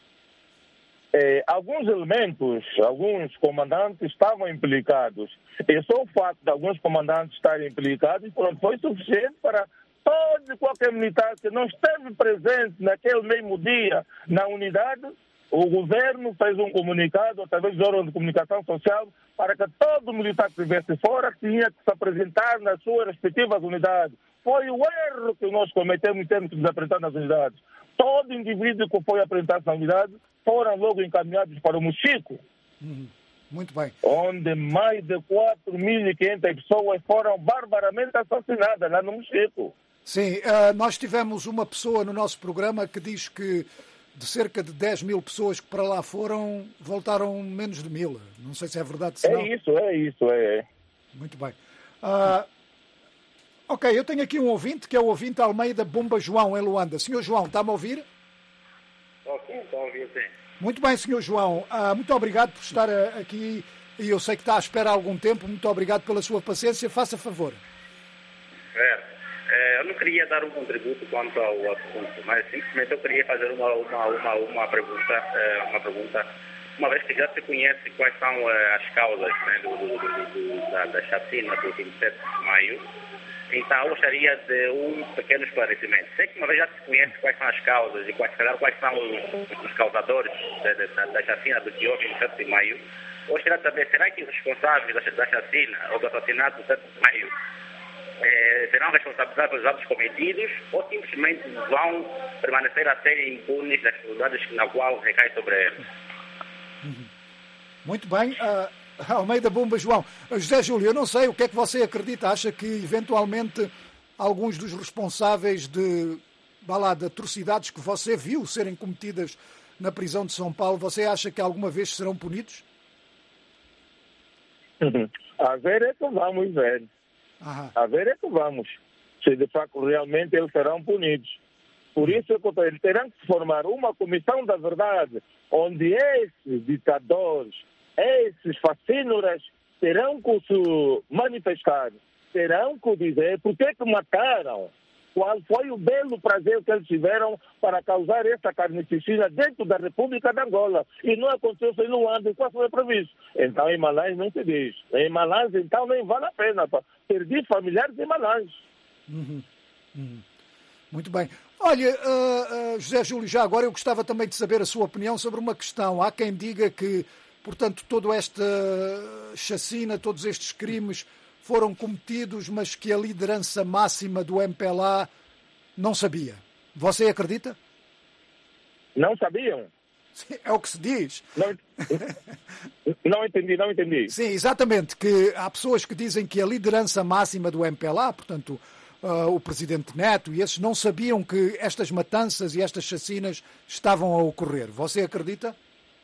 Alguns elementos, alguns comandantes estavam implicados. E só o fato de alguns comandantes estarem implicados foi suficiente para todo e qualquer militar que não esteve presente naquele mesmo dia na unidade o governo fez um comunicado, através dos órgãos de comunicação social, para que todo militar que estivesse fora tinha que se apresentar nas suas respectivas unidades. Foi o erro que nós cometemos em termos de nos apresentar nas unidades. Todo indivíduo que foi apresentado na unidade foram logo encaminhados para o Mochico. Muito bem. Onde mais de 4.500 pessoas foram barbaramente assassinadas lá no Mochico. Sim, nós tivemos uma pessoa no nosso programa que diz que de cerca de 10 mil pessoas que para lá foram, voltaram menos de 1.000. Não sei se é verdade. Se não. É isso. Muito bem. Ok, eu tenho aqui um ouvinte, que é o ouvinte Almeida Bomba João, em Luanda. Senhor João, está-me a ouvir? Estou a ouvir, sim. Muito bem, Senhor João. Muito obrigado por estar aqui, e eu sei que está à espera há algum tempo. Muito obrigado pela sua paciência. Faça favor. Eu não queria dar um contributo quanto ao assunto, mas simplesmente eu queria fazer uma pergunta. Uma vez que já se conhece quais são as causas, né, da chacina do 27 de maio, então eu gostaria de um pequeno esclarecimento. Sei que uma vez já se conhece quais são as causas e quais são os causadores da chacina do dia 27 de maio, eu gostaria de saber, será que os responsáveis da chacina ou do assassinato do 7 de maio serão responsabilizados pelos atos cometidos ou simplesmente vão permanecer a serem impunes das responsabilidades na qual recai sobre eles? Muito bem. Almeida Bomba João. José Júlio, eu não sei o que é que você acredita. Acha que eventualmente alguns dos responsáveis de atrocidades que você viu serem cometidas na prisão de São Paulo, você acha que alguma vez serão punidos? A ver é que vamos ver. A ver é que vamos. Se de facto realmente eles serão punidos. Por isso eles terão que formar uma comissão da verdade, onde esses ditadores, esses fascínoras, terão que se manifestar, terão que dizer por que mataram, qual foi o belo prazer que eles tiveram para causar essa carnificina dentro da República de Angola. E não aconteceu em Luanda, e quase foi previsto. Então em Malange não se diz. Em Malange então nem vale a pena. Perdi familiares em Malange. Muito bem. Olha, José Júlio, já agora eu gostava também de saber a sua opinião sobre uma questão. Há quem diga que, portanto, toda esta chacina, todos estes crimes foram cometidos, mas que a liderança máxima do MPLA não sabia. Você acredita? Não sabiam? Sim, é o que se diz. Não entendi. Sim, exatamente, que há pessoas que dizem que a liderança máxima do MPLA, portanto, o presidente Neto e esses, não sabiam que estas matanças e estas chacinas estavam a ocorrer. Você acredita?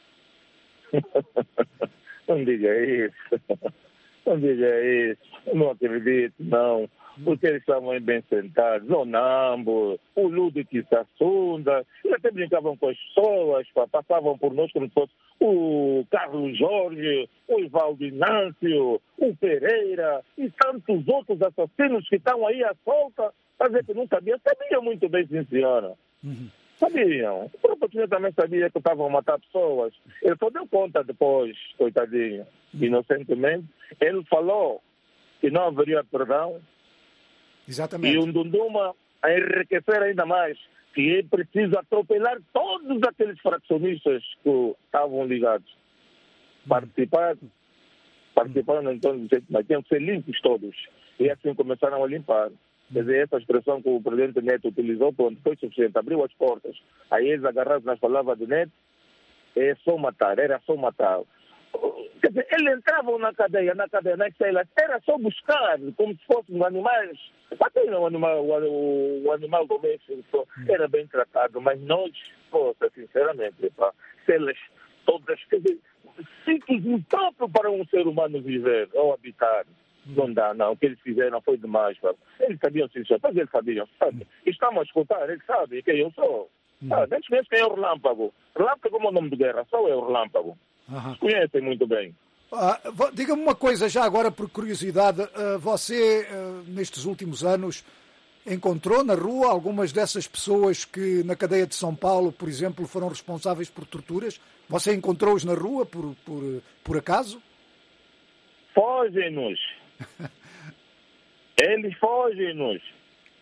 Não diga isso. Não diga isso. Eu não acredito, não. Porque eles estavam bem sentados, o Nambo, o Ludwig Sassunda, eles até brincavam com as pessoas, passavam por nós como se fosse o Carlos Jorge, o Ivaldo Inácio, o Pereira e tantos outros assassinos que estão aí à solta. Quer dizer que não sabiam muito bem, sim, senhora. Sabiam. O próprio senhor também sabia que estavam a matar pessoas. Ele só deu conta depois, coitadinho, inocentemente. Ele falou que não haveria perdão. Exatamente. E um Dunduma a enriquecer ainda mais, que é preciso atropelar todos aqueles fraccionistas que estavam ligados. Participaram então, mas tinham que ser limpos todos. E assim começaram a limpar. Quer dizer, essa expressão que o presidente Neto utilizou, quando foi suficiente, abriu as portas. Aí eles agarrados nas palavras de Neto, era só matar. Quer dizer, eles entravam na cadeia, nas celas, era só buscar, como se fossem animais. Até o animal doméstico era bem tratado, mas nós, sinceramente, celas todas, quer dizer, sítios impróprios para um ser humano viver ou habitar. Não dá, não. O que eles fizeram foi demais. Eles sabiam, sim, mas eles sabiam. Estamos a escutar, eles sabem quem eu sou. Eles conhecem quem é o Relâmpago. Relâmpago como o nome de guerra, só é o Relâmpago. Conhecem muito bem. Diga-me uma coisa, já agora por curiosidade, você nestes últimos anos encontrou na rua algumas dessas pessoas que na cadeia de São Paulo, por exemplo, foram responsáveis por torturas? Você encontrou-os na rua por acaso? Fogem-nos. Eles fogem-nos.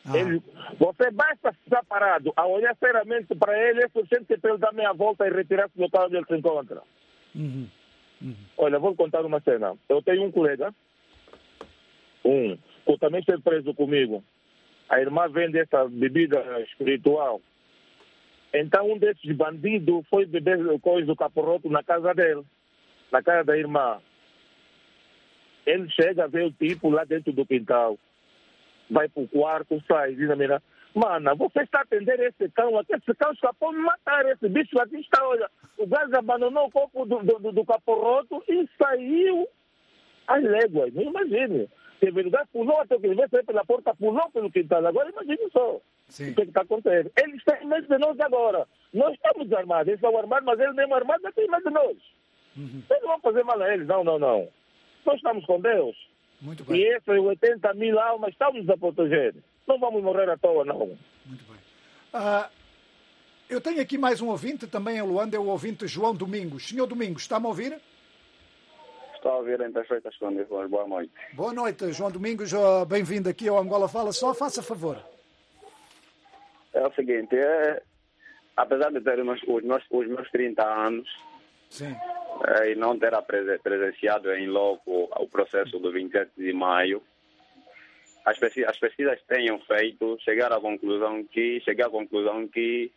Você basta estar parado a olhar seriamente para ele, é suficiente para ele dar meia volta e retirar-se do local onde ele se encontra. Olha, vou contar uma cena. Eu tenho um colega, que também esteve preso comigo. A irmã vende essa bebida espiritual. Então um desses bandidos foi beber coisa do caporroto na casa dele, na casa da irmã. Ele chega a ver o tipo lá dentro do quintal. Vai para o quarto, sai e diz a menina: mana, você está a atender esse cão aqui? Esse cão escapou de matar esse bicho aqui. Está, olha, o gajo abandonou o corpo do caporroto e saiu às léguas. Não imagine. Se o gajo pulou até que ele veio sair pela porta, pulou pelo quintal. Agora imagine só. Sim. O que está acontecendo. Eles têm medo de nós agora. Nós estamos armados. Eles estão armados, mas eles mesmo armados não têm medo de nós. Eles não vão fazer mal a eles. Não. Nós estamos com Deus. Muito bem. E essas 80 mil almas estamos a proteger. Não vamos morrer à toa, não. Muito bem. Eu tenho aqui mais um ouvinte, também em Luanda, é o ouvinte João Domingos. Senhor Domingos, está-me a ouvir? Estou a ouvir em perfeitas condições. Boa noite. Boa noite, João Domingos. Bem-vindo aqui ao Angola Fala Só. Faça favor. É o seguinte, apesar de ter os meus 30 anos, sim, e não ter presenciado em loco o processo do 27 de maio, as pesquisas tenham feito, cheguei à conclusão que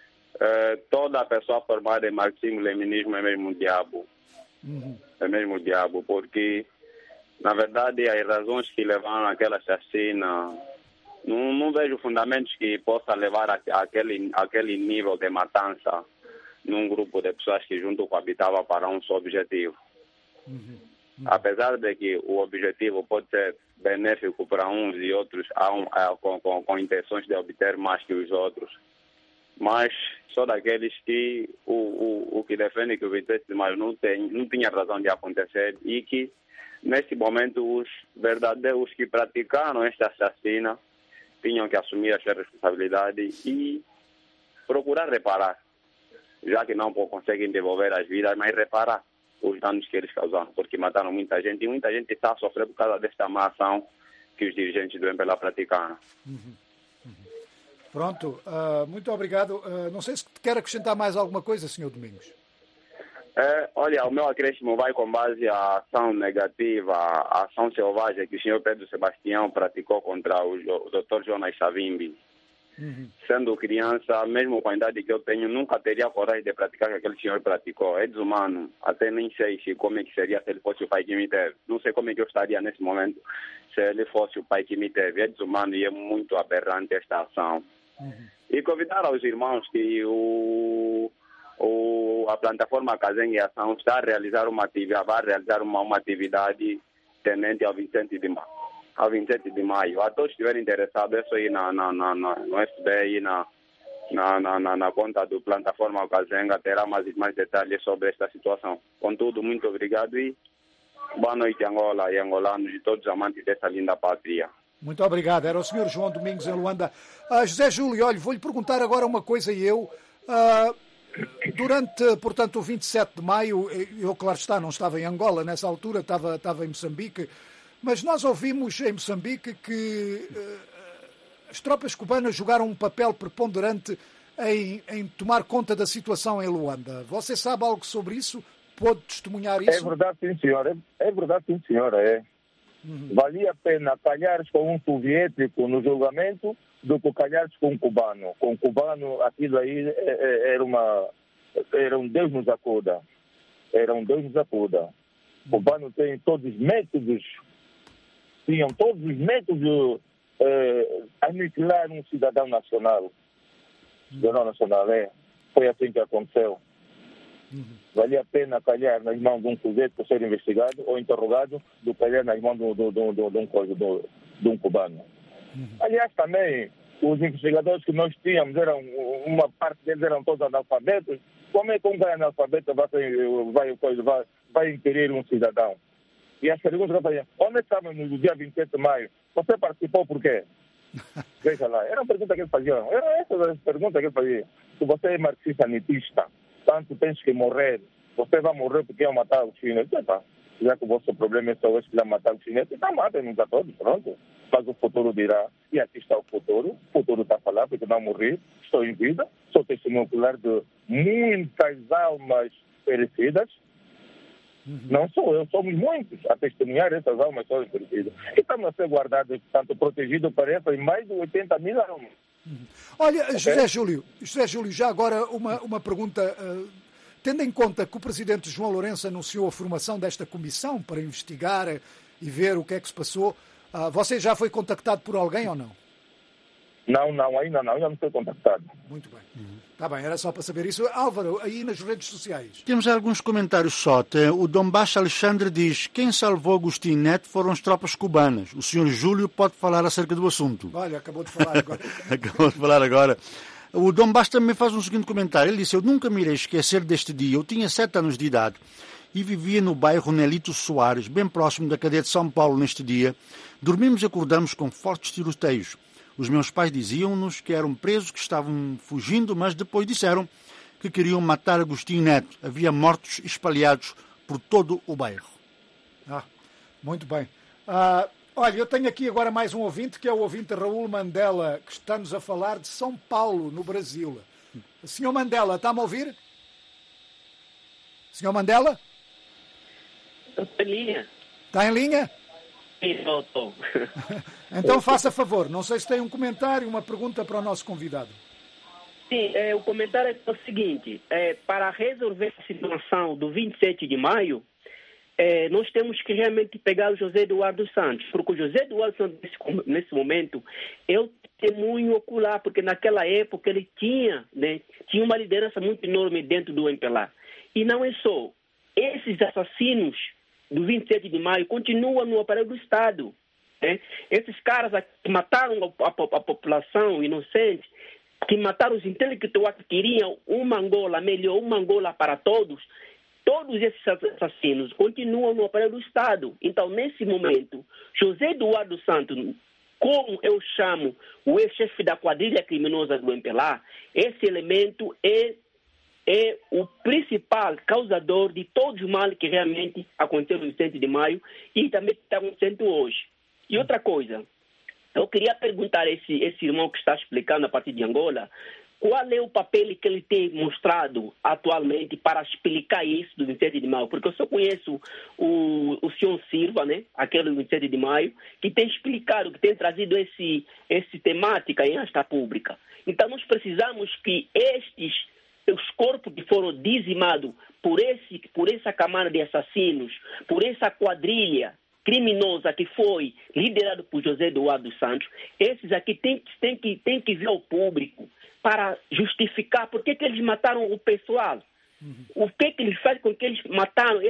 toda pessoa formada em marxismo-leninismo é mesmo diabo. É mesmo diabo, porque, na verdade, as razões que levaram àquela chacina, não vejo fundamentos que possa levar àquele nível de matança num grupo de pessoas que junto coabitavam para um só objetivo. Apesar de que o objetivo pode ser benéfico para uns e outros com intenções de obter mais que os outros, mas só daqueles que o que defende que o 27 de maio não tinha razão de acontecer e que, nesse momento, os verdadeiros que praticaram esta assassina tinham que assumir a sua responsabilidade e procurar reparar, já que não conseguem devolver as vidas, mas reparar os danos que eles causaram, porque mataram muita gente e muita gente está a sofrer por causa desta má ação que os dirigentes do MPLA praticaram. Pronto, muito obrigado. Não sei se quer acrescentar mais alguma coisa, Sr. Domingos. Olha, o meu acréscimo vai com base à ação negativa, a ação selvagem que o Sr. Pedro Sebastião praticou contra o Dr. Jonas Savimbi. Sendo criança, mesmo com a idade que eu tenho, nunca teria coragem de praticar o que aquele senhor praticou. É desumano. Até nem sei como é que seria se ele fosse o pai que me teve. Não sei como é que eu estaria nesse momento se ele fosse o pai que me teve. É desumano e é muito aberrante esta ação. E convidar aos irmãos que a plataforma Kazengue Ação está a realizar vai realizar uma atividade tendente ao 27 de maio. A todos que estiverem interessados, é só ir no FB e na conta do plataforma Kazenga, terá mais detalhes sobre esta situação. Contudo, muito obrigado e boa noite, Angola e angolanos e todos os amantes desta linda pátria. Muito obrigado. Era o Sr. João Domingos em Luanda. José Júlio, olha, vou-lhe perguntar agora uma coisa durante, portanto, o 27 de maio, eu, claro está, não estava em Angola nessa altura, estava em Moçambique, mas nós ouvimos em Moçambique que as tropas cubanas jogaram um papel preponderante em tomar conta da situação em Luanda. Você sabe algo sobre isso? Pode testemunhar isso? É verdade, sim, senhora. É verdade, sim, senhora. Valia a pena calhares com um soviético no julgamento do que calhares com um cubano. Com um cubano, aquilo aí era um Deus nos acuda. O cubano tem todos os métodos, tinham todos os métodos de aniquilar um cidadão nacional. Foi assim que aconteceu. Valia a pena calhar nas mãos de um sujeito para ser investigado ou interrogado do que calhar nas mãos de um cubano. Aliás, também, os investigadores que nós tínhamos, uma parte deles eram todos analfabetos. Como é que um cara analfabeto vai inquirir um cidadão? E as perguntas que eu fazia: onde estava no dia 27 de maio? Você participou por quê? Veja lá, era uma pergunta que eles faziam. Era essa a pergunta que eles faziam. Se você é marxista-nitista, tanto tens que morrer, você vai morrer porque é matar os chineses. já que o vosso problema é só esse de matar os chineses, então matem-nos a todos, pronto. Mas o futuro dirá, e aqui está o futuro está a falar, porque não morri, estou em vida, sou testemunho ocular de muitas almas perecidas. Não sou eu, somos muitos a testemunhar essas almas todas perecidas. E estamos a ser guardados, portanto, protegidos para essas mais de 80 mil almas. Olha, okay? José Júlio, já agora uma pergunta. Tendo em conta que o Presidente João Lourenço anunciou a formação desta comissão para investigar e ver o que é que se passou, você já foi contactado por alguém ou não? Não, ainda não fui contactado. Muito bem. Está bem, era só para saber isso. Álvaro, aí nas redes sociais. Temos alguns comentários só. O Dom Baixo Alexandre diz: quem salvou Agostinho Neto foram as tropas cubanas. O senhor Júlio pode falar acerca do assunto. Olha, acabou de falar agora. Acabou de falar agora. O Dom Baixo também faz um seguinte comentário. Ele disse: eu nunca me irei esquecer deste dia. Eu tinha 7 anos de idade e vivia no bairro Nelito Soares, bem próximo da cadeia de São Paulo neste dia. Dormimos e acordamos com fortes tiroteios. Os meus pais diziam-nos que eram presos, que estavam fugindo, mas depois disseram que queriam matar Agostinho Neto. Havia mortos espalhados por todo o bairro. Muito bem. Olha, eu tenho aqui agora mais um ouvinte, que é o ouvinte Raul Mandela, que está-nos a falar de São Paulo, no Brasil. Senhor Mandela, está-me a ouvir? Senhor Mandela? Estou em linha. Está em linha? Estou. Então faça favor, não sei se tem um comentário, uma pergunta para o nosso convidado. Sim, o comentário é o seguinte: para resolver a situação do 27 de maio, nós temos que realmente pegar o José Eduardo Santos, porque o José Eduardo Santos, nesse momento, é o testemunho ocular, porque naquela época ele tinha uma liderança muito enorme dentro do MPLA. E não é só. Esses assassinos do 27 de maio continuam no aparelho do Estado. Esses caras que mataram a população inocente, que mataram os intelectuais que queriam uma Angola melhor, uma Angola para todos, todos esses assassinos continuam no aparelho do Estado. Então, nesse momento, José Eduardo Santos, como eu chamo o ex-chefe da quadrilha criminosa do MPLA, esse elemento é o principal causador de todos os males que realmente aconteceram no 27 de maio e também está acontecendo hoje. E outra coisa, eu queria perguntar a esse irmão que está explicando a partir de Angola, qual é o papel que ele tem mostrado atualmente para explicar isso do 27 de maio? Porque eu só conheço o senhor Silva, aquele do 27 de maio, que tem explicado, que tem trazido essa temática em esta pública. Então nós precisamos que os corpos que foram dizimados por essa camada de assassinos, por essa quadrilha criminosa que foi liderada por José Eduardo Santos, esses aqui tem que ver ao público para justificar por que eles mataram o pessoal. O que eles fazem com que eles mataram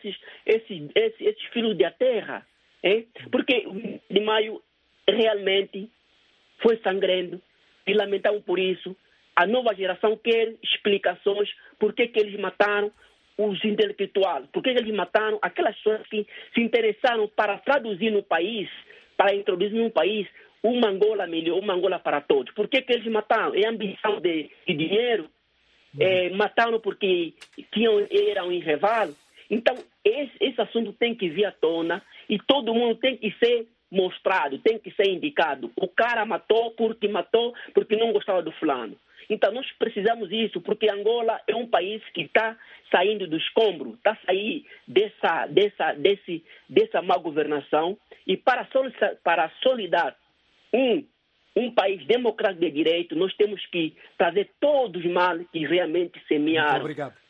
esses filhos da terra. Porque o 20 de maio realmente foi sangrento e lamentamos por isso. A nova geração quer explicações por que eles mataram os intelectuais, por que eles mataram aquelas pessoas que se interessaram para traduzir no país, para introduzir no país uma Angola melhor, uma Angola para todos. Por que eles mataram? É ambição de dinheiro? Mataram porque eram em rival? Então, esse assunto tem que vir à tona e todo mundo tem que ser mostrado, tem que ser indicado. O cara matou porque não gostava do fulano. Então, nós precisamos disso, porque Angola é um país que está saindo do escombro, está saindo dessa má governação. E para solidar um país democrático de direito, nós temos que trazer todos os males que realmente semearam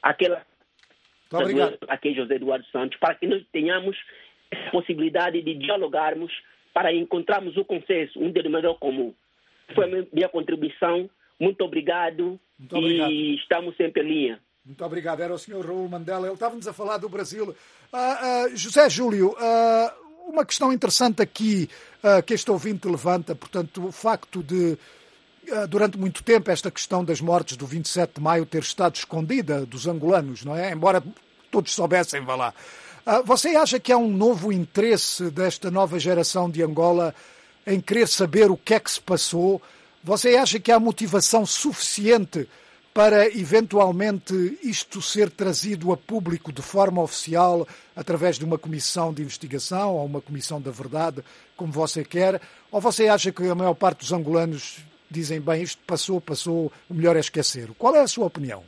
aquele José Eduardo Santos, para que nós tenhamos a possibilidade de dialogarmos, para encontrarmos o consenso, um denominador comum. Foi a minha contribuição. Muito obrigado. E estamos sempre em linha. Muito obrigado. Era o Sr. Raul Mandela. Ele estava-nos a falar do Brasil. José Júlio, uma questão interessante aqui que este ouvinte levanta, portanto, o facto de, durante muito tempo, esta questão das mortes do 27 de maio ter estado escondida dos angolanos, não é? Embora todos soubessem, vá lá. Você acha que há um novo interesse desta nova geração de Angola em querer saber o que é que se passou? Você acha que há motivação suficiente para eventualmente isto ser trazido a público de forma oficial através de uma comissão de investigação ou uma comissão da verdade, como você quer? Ou você acha que a maior parte dos angolanos dizem, bem, isto passou, o melhor é esquecer? Qual é a sua opinião?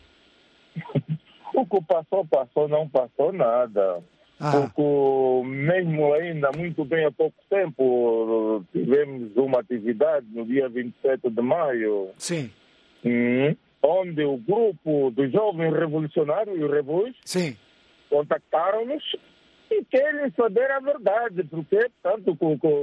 O que passou, não passou nada. Porque mesmo ainda muito bem há pouco tempo tivemos uma atividade no dia 27 de maio. Sim. Onde o grupo dos jovens revolucionários, os Revus, contactaram-nos e querem saber a verdade, porque tanto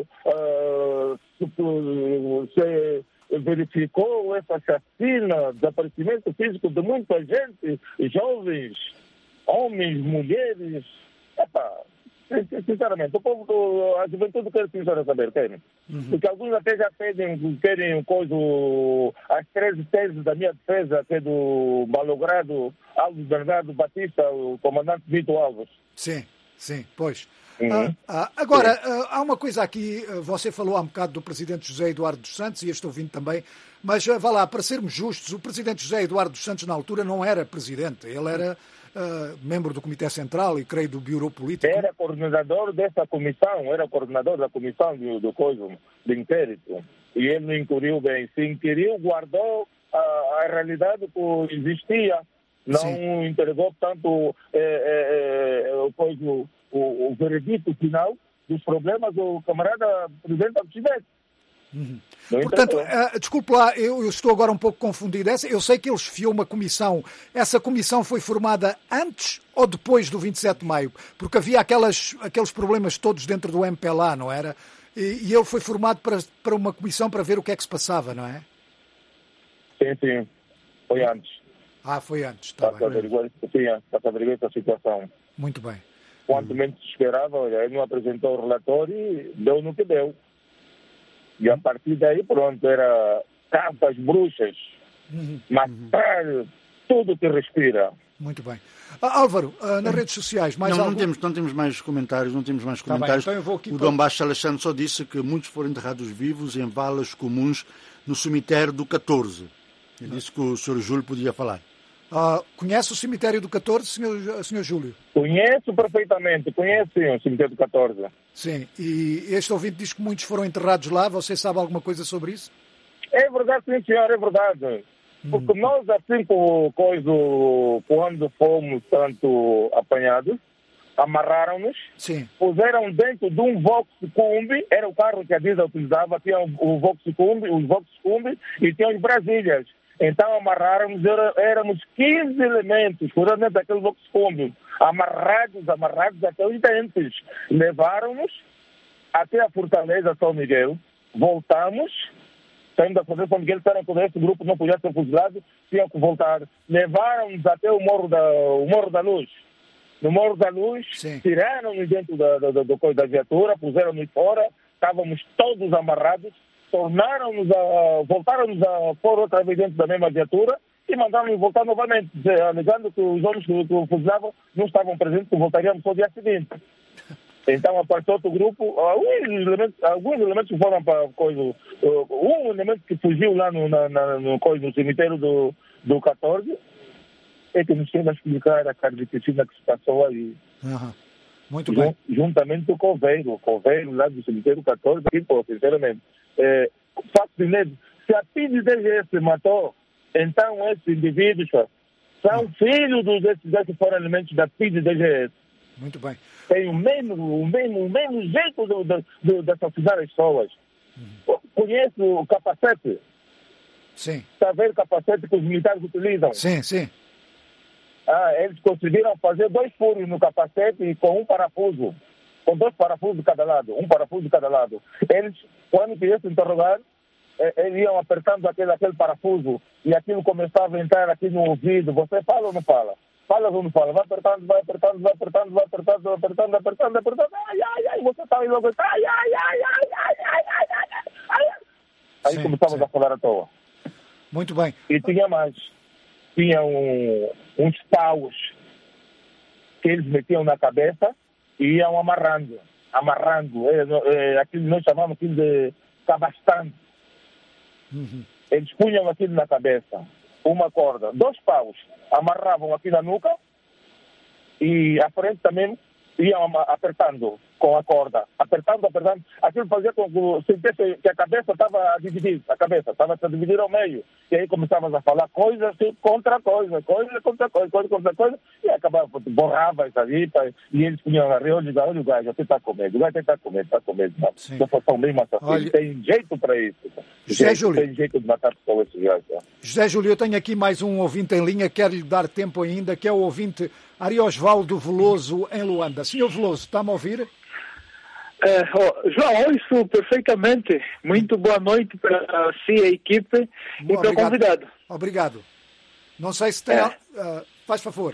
se verificou essa chacina, desaparecimento físico de muita gente, jovens, homens, mulheres. Sinceramente, o povo, a juventude quer saber, querem. Porque alguns até já querem coisa, as 13 teses da minha defesa, que é do malogrado Alves Bernardo Batista, o comandante Vitor Alves. Sim, pois. Agora, há uma coisa aqui, você falou há um bocado do presidente José Eduardo dos Santos, e este ouvindo também, mas vá lá, para sermos justos, o presidente José Eduardo dos Santos na altura não era presidente, ele era membro do Comitê Central e creio do Bureau Político. Era coordenador dessa comissão, era coordenador da comissão do inquérito, e ele não inquiriu bem, se inquiriu, guardou a realidade que existia, não entregou tanto o veredito final dos problemas do camarada presidente do Presidente. Portanto, desculpe lá, eu estou agora um pouco confundido. Eu sei que ele esfiou uma comissão. Essa comissão foi formada antes ou depois do 27 de maio? Porque havia aqueles problemas todos dentro do MPLA, não era? E ele foi formado para uma comissão para ver o que é que se passava, não é? Sim. Foi antes. Foi antes. Para averiguar essa situação. Muito bem. Quanto menos se esperava, ele não apresentou o relatório e deu no que deu. E a partir daí, pronto, era capas bruxas, matar tudo que respira. Muito bem. Álvaro, nas redes sociais, mais algo? Não temos mais comentários, Tá bem, então eu vou aqui o Dom Baixo Alexandre só disse que muitos foram enterrados vivos em valas comuns no cemitério do 14. Ele disse que o Sr. Júlio podia falar. Conhece o cemitério do 14, senhor Júlio? Conheço perfeitamente, sim, o cemitério do 14. Sim, e este ouvinte diz que muitos foram enterrados lá. Você sabe alguma coisa sobre isso? É verdade, sim, senhor, é verdade. Porque nós, assim, quando fomos tanto apanhados, amarraram-nos, puseram dentro de um Vox Kombi, era o carro que a Diesel utilizava, tinha o Vox Kombi, os Vox Kombi e tinha os Brasílias. Então amarraram-nos, éramos 15 elementos, por dentro daquele Vox Kombi, amarrados até os dentes. Levaram-nos até a Fortaleza São Miguel, voltamos, saindo da Fortaleza São Miguel, disseram que esse grupo não podia ser fuzilado, tinham que voltar. Levaram-nos até o Morro da Luz. No Morro da Luz, tiraram-nos dentro da viatura, puseram-nos fora, estávamos todos amarrados, voltaram-nos a pôr outra vez dentro da mesma viatura e mandaram-nos voltar novamente, alegando que os homens que fuzilavam não estavam presentes, que voltaríamos só no dia seguinte. Então apareceu outro grupo, alguns elementos foram para coisa. Um elemento que fugiu lá no cemitério do 14 é que nos tem a explicar a carnificina que se passou aí. Muito bem. Juntamente com o coveiro lá do cemitério 14, sinceramente. Facilmente, se a PIDE-DGS matou, então esses indivíduos são filhos desses que foram elementos da PIDE-DGS. Muito bem. Tem o mesmo jeito de assassinar as pessoas. Conhece o capacete? Sim. Está a ver o capacete que os militares utilizam? Sim. Eles conseguiram fazer 2 furos no capacete e com um parafuso. Com 2 parafusos de cada lado. Um parafuso de cada lado. Eles, quando queriam se interrogar, eles iam apertando aquele parafuso e aquilo começava a entrar aqui no ouvido. Você fala ou não fala? Fala ou não fala? Vai apertando. Ai, você está aí logo. Ai. Aí começávamos a falar à toa. Muito bem. E tinha mais. Tinha uns paus que eles metiam na cabeça e iam amarrando. Aquilo nós chamamos aquilo de cabastante. Eles punham aquilo na cabeça. uma corda, 2 paus, amarravam aqui na nuca e à frente também iam apertando com a corda, apertando, aquilo fazia com que sentisse que a cabeça estava a dividir, estava a dividir ao meio, e aí começavas a falar coisa contra coisa, e acabava, borrava isso ali, e eles punham a rir, olha o gajo, você está com medo, o gajo está com medo, são bem assassinos, tem jeito para isso, tem jeito de matar pessoas esses gajos. José Júlio, eu tenho aqui mais um ouvinte em linha, quero-lhe dar tempo ainda, que é o ouvinte Ariosvaldo Veloso, em Luanda. Senhor Veloso, está-me a ouvir? João, ouço perfeitamente. Muito boa noite para si, a equipe, e para o convidado. Obrigado. Não sei se tem... faz favor.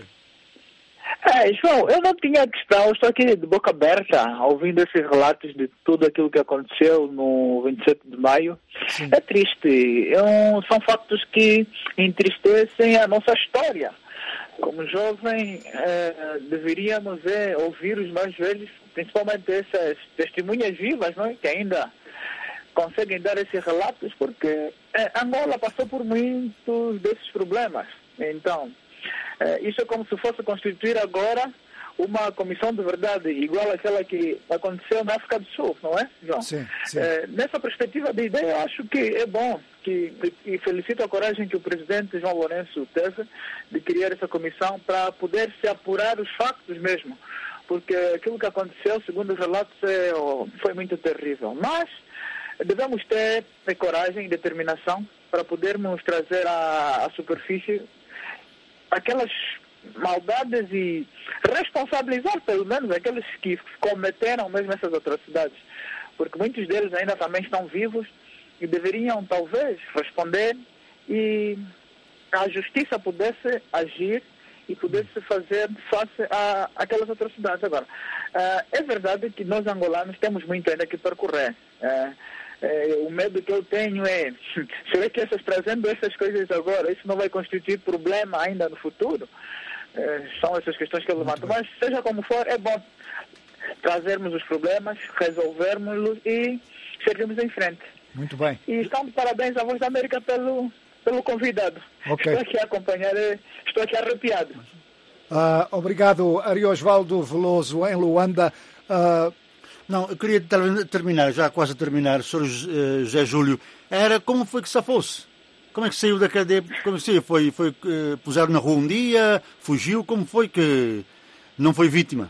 João, eu não tinha questão, estou aqui de boca aberta, ouvindo esses relatos de tudo aquilo que aconteceu no 27 de maio. Sim. É triste, são fatos que entristecem a nossa história. Como jovem, deveríamos ouvir os mais velhos, principalmente essas testemunhas vivas, não é? Que ainda conseguem dar esses relatos, porque Angola passou por muitos desses problemas. Então, isso é como se fosse constituir agora uma comissão de verdade, igual àquela que aconteceu na África do Sul, não é, João? Sim. Nessa perspectiva de ideia, eu acho que é bom, e felicito a coragem que o presidente João Lourenço teve de criar essa comissão para poder se apurar os factos mesmo, porque aquilo que aconteceu, segundo os relatos, foi muito terrível. Mas devemos ter coragem e determinação para podermos trazer à superfície aquelas maldades e responsabilizar pelo menos aqueles que cometeram mesmo essas atrocidades, porque muitos deles ainda também estão vivos e deveriam talvez responder e a justiça pudesse agir e pudesse fazer face a aquelas atrocidades. Agora, é verdade que nós angolanos temos muito ainda que percorrer. O medo que eu tenho é, será que trazendo essas coisas agora, isso não vai constituir problema ainda no futuro? São essas questões que eu levanto. Mas, seja como for, é bom trazermos os problemas, resolvermos-los e seguirmos em frente. Muito bem. E estão de parabéns à Voz da América pelo convidado. Okay. Estou aqui a acompanhar, estou aqui arrepiado. Obrigado, Ariosvaldo Veloso, em Luanda. Não, eu queria terminar, já quase a terminar, Sr. José Júlio. Como foi que se fosse? Como é que saiu da cadeia? Como saiu? Puseram na rua um dia, fugiu? Como foi que não foi vítima?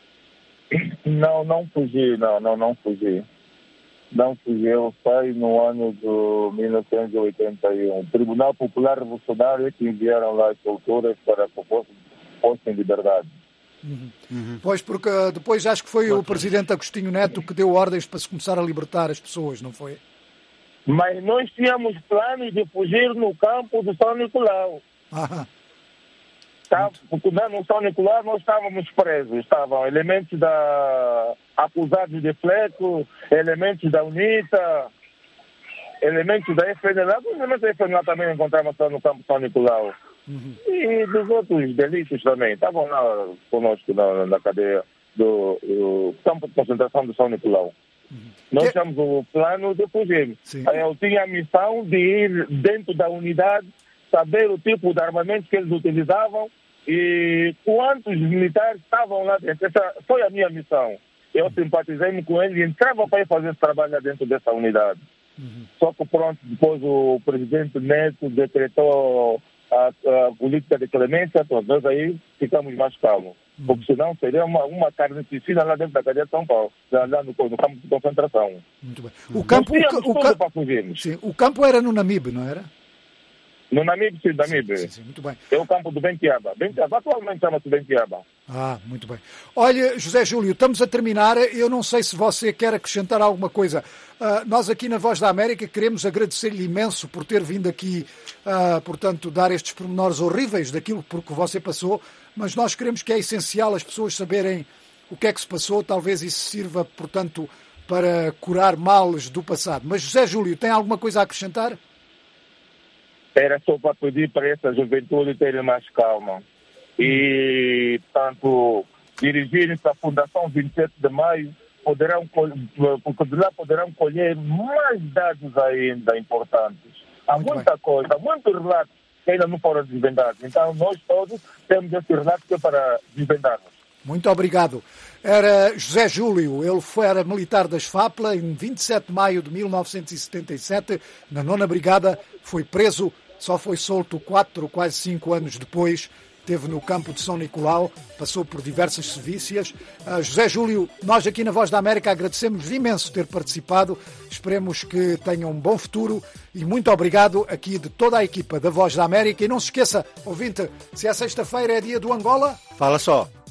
Não fugi, não fugi. Não fugi, eu saí no ano de 1981. O Tribunal Popular Revolucionário é que enviaram lá as solturas para que fossem liberdade. Pois, porque depois acho que foi o presidente Agostinho Neto que deu ordens para se começar a libertar as pessoas, não foi? Mas nós tínhamos planos de fugir no campo de São Nicolau. Porque no São Nicolau nós estávamos presos. Estavam elementos acusados de Fleco, elementos da UNITA, elementos da FNLA. Os elementos da FNLA também encontramos no campo de São Nicolau. E dos outros delitos também. Estavam lá conosco na cadeia do campo de concentração de São Nicolau. Nós tínhamos o plano de fugir. Eu tinha a missão de ir dentro da unidade, saber o tipo de armamento que eles utilizavam e quantos militares estavam lá dentro. Essa foi a minha missão. Eu simpatizei com eles e entrava para ir fazer esse trabalho lá dentro dessa unidade. Só que pronto, depois o presidente Neto decretou a política de clemência, nós aí ficamos mais calmos. Porque senão seria uma carnificina lá dentro da cadeia de São Paulo, lá no campo de concentração. Muito bem. O campo era no Namibe, não era? No Namibe, sim, Namibe. Sim, muito bem. É o campo do Bentiaba. Bentiaba atualmente chama-se Bentiaba. Muito bem. Olha, José Júlio, estamos a terminar. Eu não sei se você quer acrescentar alguma coisa. Nós aqui na Voz da América queremos agradecer-lhe imenso por ter vindo aqui, portanto, dar estes pormenores horríveis daquilo por que você passou, mas nós queremos que é essencial as pessoas saberem o que é que se passou, talvez isso sirva, portanto, para curar males do passado. Mas, José Júlio, tem alguma coisa a acrescentar? Era só para pedir para essa juventude terem mais calma e, tanto, dirigirem-se à Fundação 27 de Maio, porque de lá poderão colher mais dados ainda importantes. Há muita coisa, muitos relatos que ainda não foram desvendados. Então, nós todos temos esse relato que é para desvendarmos. Muito obrigado. Era José Júlio, ele era militar das FAPLA em 27 de maio de 1977, na 9ª Brigada, foi preso, só foi solto 4 ou quase 5 anos depois, esteve no campo de São Nicolau, passou por diversas sevícias. José Júlio, nós aqui na Voz da América agradecemos imenso ter participado, esperemos que tenha um bom futuro e muito obrigado aqui de toda a equipa da Voz da América. E não se esqueça, ouvinte, se é sexta-feira é dia do Angola, Fala só.